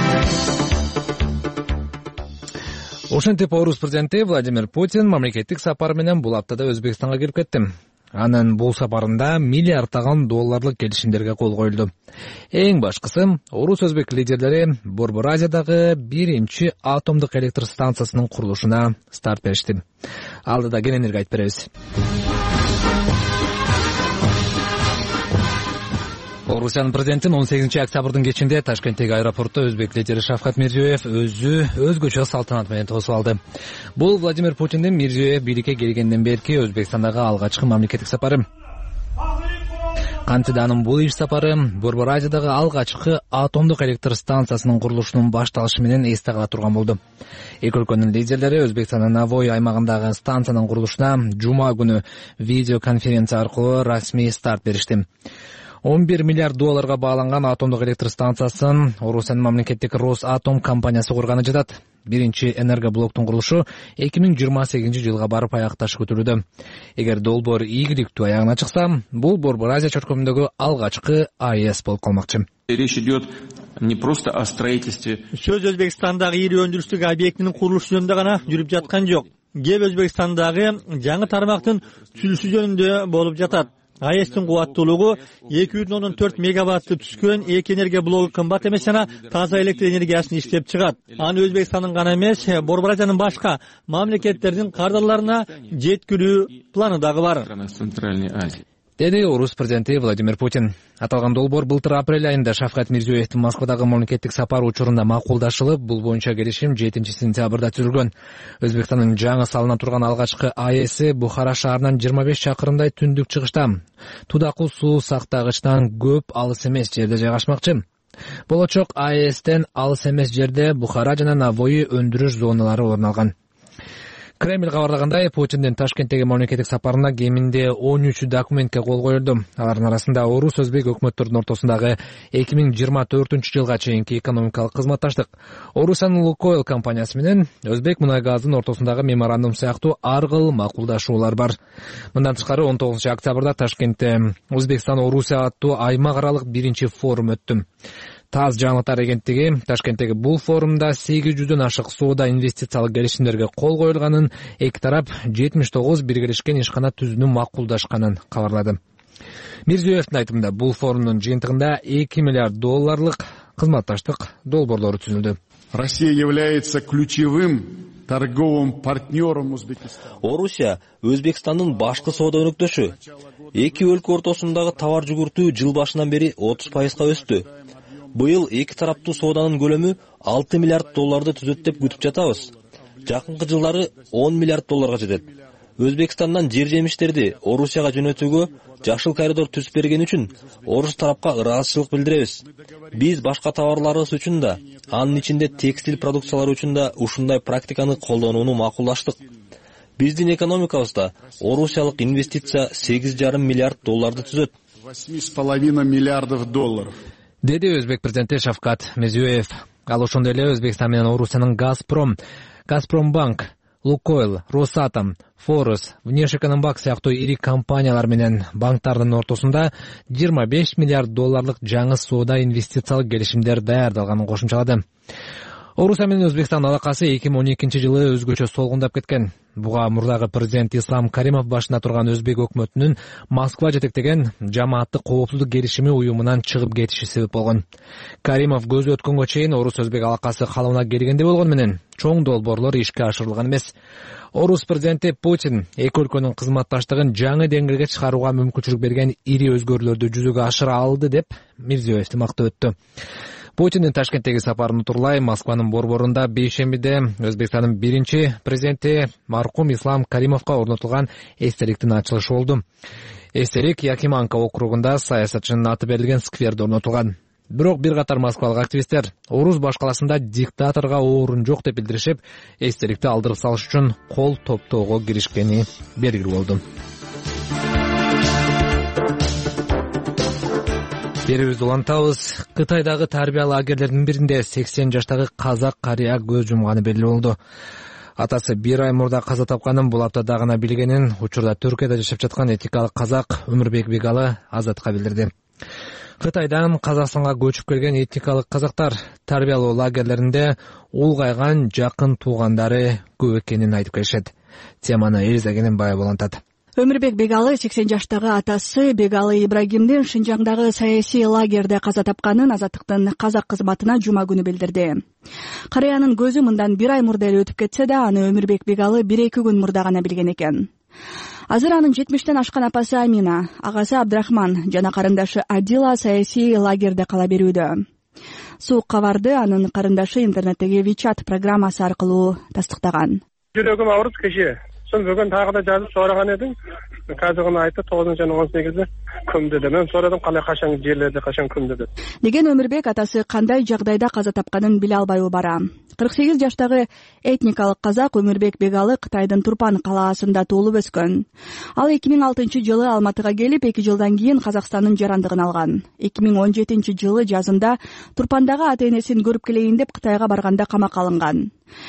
Ошентип Орус президенти Владимир Путин мамлекеттик сапар менен бул аптада Өзбекстанга келип кетти. Анын бул сапарында миллиарддаган долларлык келишимдерге кол коюлду. Эң башкысы орус өзбек лидерлери Борбор Азиядагы 1-чи атомдук электр станциясынын курулушуна старт беришти. Алдыда кененирээк айтып беребиз. Орусиянын президенти 18 октябрдын кечинде Ташкенттеги аэропортто өзбек лидери Шавкат Мирзиёев өзгөчө салтанат менен тосуп алды. Бул Владимир Путиндин Мирзиёев бийликке келгенден берки Өзбекстандагы алгачкы мамлекеттик сапары. Кантип анын бул иш сапары Борбор Азиядагы алгачкы атомдук электр станциясынын курулушунун башталышы менен эсте кала турган болду. Эки өлкөнүн лидерлери Өзбекстандын Навой аймагындагы станциянын курулушуна жума күнү видеоконференция аркылуу расмий старт беришти. 11 миллиард долларга бааланган атомдук электр станциясын Орусиянын мамлекеттик Росатом компаниясы курганы жатат. 1-чи энергоблоктун курулушу 2028-жылга барып аякташы күтүлүүдө. Эгер долбоор ийгиликтүү аягына чыкса, бул Борбор Азия чөйрөмүндөгү алгачкы АЭС болуп калмакчы. Речь идет не просто о строительстве. Сөз Өзбекстандагы ири өндүрүштүк объектинин курулушу жөнүндө гана жүрүп жаткан жок. Кеп Өзбекстандагы жаңы тармактын түзүлүшү жөнүндө болуп жатат. АЭСтин кубаттуулугу 2,4 мегаватты түскөн эки энергия блогу кымбат эмес жана таза электр энергиясын иштеп чыгат. Аны Өзбекстандын гана эмес, Борбор Азиянын башка мамлекеттердин кардарларына жеткирүү планы дагы бар. Деди Орус президенти Владимир Путин. Аталган долбоор былтыр апрель айында Шавкат Мирзиёевдин Москвадагы мамлекеттик сапары учурунда макулдашылып, бул боюнча келишим 7-сентябрда түзүлгөн. Өзбекстандын жаңы салына турган алгачкы АЭСи Бухара шаарынан 25 чакырымдай түндүк чыгышта. Тудакул суу сактагычтан көп алыс эмес жерде жайгашмакчы. Болочок АЭСтен алыс эмес жерде Бухара жана Навои өндүрүш зоналары орун алган. Кремль кабарлагандай, Путиндин Ташкенттеги мамлекеттик сапарына кеминде 13 документке кол коюлду. Алардын арасында орус өзбек өкмөттөрүнүн ортосундагы 2024-жылга чейинки экономикалык кызматташтык, Орусиянын Лукойл компаниясы менен Өзбек мунай газынын ортосундагы меморандум сыяктуу ар кыл макулдашуулар бар. Мындан тышкары 19 октябрда Ташкентте Өзбекстан Орусия аттуу аймак аралык 1-чи форум өттү. ТАСС жаңылыктар агенттиги Ташкенттеги бул форумда 800дөн ашык соода инвестициялык келишимдерге кол коюлганын, эки тарап 79 биргелешкен ишкана түзүүнү макулдашканын кабарлады. Мирзиёевдин айтымында бул форумдун жыйынтыгында $2 миллиард кызматташтык долбоорлору түзүлдү. Россия является ключевым торговым партнером Узбекистана. Орусия Өзбекстандын башкы соода өнөктөшү. Эки өлкө ортосундагы товар жүгүртүү жыл башынан бери 30%га өстү. Быйыл эки тараптуу сооданын көлөмү $6 миллиард түзөт деп күтүп жатабыз. Жакынкы жылдары $10 миллиард жетет. Өзбекстандан жер жемиштерди Орусияга жөнөтүүгө жашыл коридор түзүп берген үчүн орус тарапка ыраазычылык билдиребиз. Биз башка товарларыбыз үчүн да, анын ичинде текстиль продукциялары үчүн да ушундай практиканы колдонууну макулдаштык. Биздин экономикабызда орусиялык инвестиция $8,5 миллиард түзөт. $8,5 миллиардов. Деди Өзбек президенти Шавкат Мирзиёев. Ал ошондой эле Өзбекстан менен Орусиянын Газпромбанк, Лукойл, Росатом, Форус, Внешэкономбанк сыяктуу ири компаниялар менен банктардын ортосунда $25 миллиард жаңы соода инвестициялык келишимдер даярдалганын кошумчалады. Орусия менен Өзбекстан алакасы 2012 жылы өзгөчө солгундап кеткен. Буга мурдагы президент Ислам Каримов башында турган Өзбек өкмөтүнүн Москва жетектеген жамааттык коопсуздук келишими уюмунан чыгып кетиши себеп болгон. Каримов көзү өткөнгө чейин Орус-Өзбек алакасы калыбына келгенде болгону менен чоң долбоорлор ишке ашырылган эмес. Орус президенти Путин эки өлкөнүн кызматташтыгын жаңы деңгээлге чыгарууга мүмкүнчүлүк берген ири өзгөрүүлөрдү жүзөгө ашыра алды деп Мирзиёевди мактап өттү. Путиндин Ташкенттеги сапарын турлай Москванын борборунда бейшембиде Өзбекстандын биринчи президенти маркум Ислам Каримовго орнотулган эстеликтин ачылышы болду. Эстелик Якиманка округунда саясатчынын аты берилген скверде орнотулган. Бирок бир катар москвалык активисттер Орус башкаласында диктаторго орун жок деп билдиришип, эстеликти алдырып салыш үчүн кол топтоого киришкени белгилүү болду. Берүүбүздү улантабыз. Кытайдагы тарбия лагерлеринин биринде 80 жаштагы казак карыя көз жумганы белгилүү болду. Атасы 1 ай мурда каза тапканын бул аптада гана билгенин учурда Түркияда жашап жаткан этникалык казак Өмүрбек Бегалы Азатка билдирди. Кытайдан Казакстанга көчүп келген этникалык казактар тарбиялоо лагерлеринде улгайган жакын туугандары көп экенин айтып келишет. Теманы Элиза Кененбаева улантат. Өмүрбек Бегалы 80 жаштагы атасы Бегалы Ибрагимдин Шинжаңдагы саясий лагерде каза тапканын Азаттыктын казак кызматына жума күнү билдирди. Карыянын көзү мындан 1 ай мурда эле өтүп кетсе да, аны Өмүрбек Бегалы 1-2 күн мурда гана билген экен. Азыр анын 70тен ашкан апасы Амина, агасы Абдрахман жана карындашы Адила саясий лагерде кала берүүдө. Суук кабарды анын карындашы интернеттеги WeChat программасы аркылуу тастыктаган. Жүрөгүм ооруп кеше. Бүгүн тагы да жазып сураган эдим. Казыгын айтты 9 жана 18 күн деди. Мен сурадым кандай качан жерлерде качан күн деди. Деген Өмүрбек атасы кандай жагдайда каза тапканын биле албай бара. 48 жаштагы этникалык казак Өмүрбек Бегалы Кытайдын Турпан калаасында туулуп өскөн. Ал 2006-жылы Алматыга келип, 2 жылдан кийин Казакстандын жарандыгын алган. 2017-жылы жазында Турпандагы ата-энесин көрүп келейин деп Кытайга барганда камакка алынган.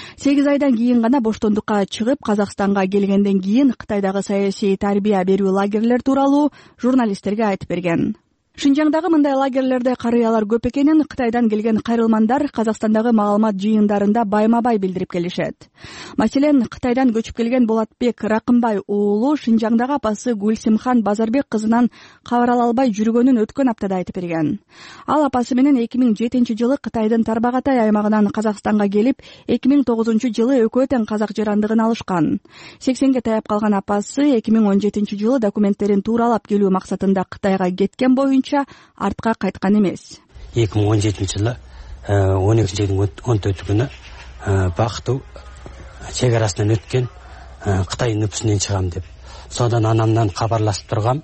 8 айдан кийин гана боштондукка чыгып, Казакстанга келгенден кийин Кытайдагы саясий тарбия берүү лагерлер тууралуу журналисттерге айтып берген. Шинжаңдагы мындай лагерлерде карыялар көп экенин Кытайдан келген кайрылмандар Казакстандагы маалымат жыйындарында байма-бай билдирип келишет. Маселен, Кытайдан көчүп келген Болотбек Ракымбай уулу Шинжаңдагы апасы Гүлсимхан Базарбек кызынан кабар ала албай жүргөнүн өткөн аптада айтып берген. Ал апасы менен 2007-жылы Кытайдын Тарбагатай аймагынан Казакстанга келип, 2009-жылы экөө тең казак жарандыгын алышкан. 80ге таяп калган апасы 2017-жылы документтерин тууралап келүү максатында Кытайга кеткен боюнча артка кайткан эмес. 2017-жылы 12-айдын 14 күнү Бактуу чек арасынан өткөн Кытай нүпүсүнөн чыгам деп. Содан анамдан кабарлашып тургам.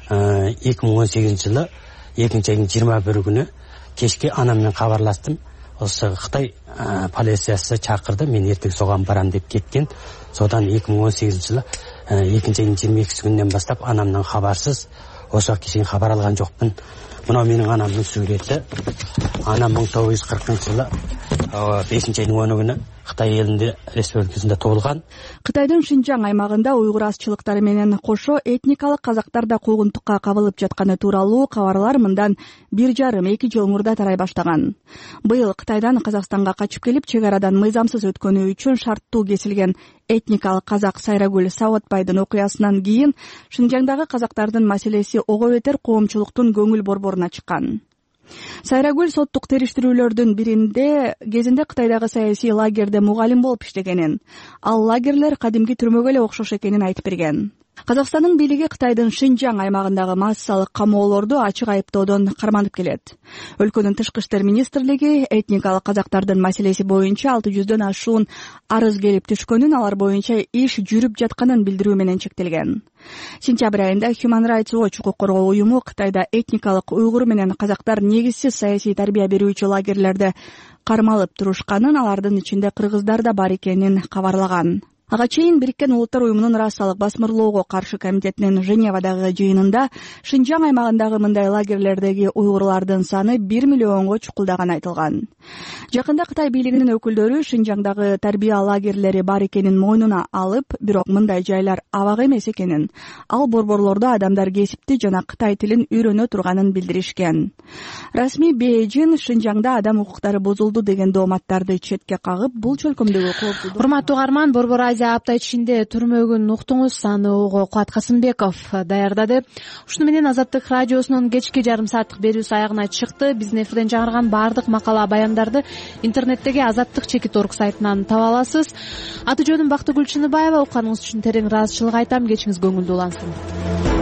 2018-жылы 2-айдын 21 күнү кечке анамдан кабарлаштым. Осы Кытай полициясы чакырды, мен эртең соган барам деп кеткен. Содан 2018-жылы 2-айдын 22 күнүнөн баштап анамдан кабарсыз ошол кишинин кабар алган жокмун. мына менин анамдын сүрөтү. Анам 1940 жылы 5-айдын 10 күнү Кытай элинде республикасында туулган. Кытайдын Шинжаң аймагында уйгур азчылыктары менен кошо этникалык казактар да куугунтукка кабылып жатканы тууралуу кабарлар мындан 1,5-2 жыл мурда тарай баштаган. Быйыл Кытайдан Казакстанга качып келип, чек арадан мыйзамсыз өткөнү үчүн шарттуу кесилген этникалык казак Сайрагүл Сауатбайдын окуясынан кийин Шинжаңдагы казактардын маселеси ого бетер коомчулуктун көңүл борборуна чыккан. Сайрагүл соттук териштирүүлөрдүн биринде кезинде Кытайдагы саясий лагерде мугалим болуп иштегенин, ал лагерлер кадимки түрмөгө эле окшош экенин айтып берген. Казакстандын бийлиги Кытайдын Шинжаң аймагындагы массалык камоолорду ачык айыптоодон карманып келет. Өлкөнүн тышкы иштер министрлиги этникалык казактардын маселеси боюнча 600дөн ашуун арыз келип түшкөнүн, алар боюнча иш жүрүп жатканын билдирүү менен чектелген. Сентябрь айында Human Rights Watch укук коргоо уюму Кытайда этникалык уйгур менен казактар негизсиз саясий тарбия берүүчү лагерлерде кармалып турушканын, алардын ичинде кыргыздар да бар экенин кабарлаган. Ага чейин Бириккен Улуттар уюмунун расалык басмырлоого каршы комитетинин Женевадагы жыйынында Шинжаң аймагындагы мындай лагерлердеги уйгурлардын саны 1 миллионго чукулдаганы айтылган. Жакында Кытай бийлигинин өкүлдөрү Шинжаңдагы тарбия лагерлери бар экенин мойнуна алып, бирок мындай жайлар абак эмес экенин, ал борборлордо адамдар кесипти жана Кытай тилин үйрөнө турганын билдиришкен. Расмий Бейжин Шинжаңда адам укуктары бузулду деген дооматтарды четке кагып, бул чөлкөмдөгү коопсуздук. Урматтуу угарман, Борбор Азия апта ичинде түрмөгүн уктуңуз. Аны Кубат Касымбеков даярдады. Ушуну менен Азаттык радиосунун кечки жарым сааттык берүүсү аягына чыкты. Биздин эфирден жаңырган баардык макала баяндарды интернеттеги azattik.org сайтынан таба аласыз. Аты жөнүм Бактыгүл Чыныбаева. Укканыңыз үчүн терең ыраазычылык айтам. Кечиңиз көңүлдүү улансын.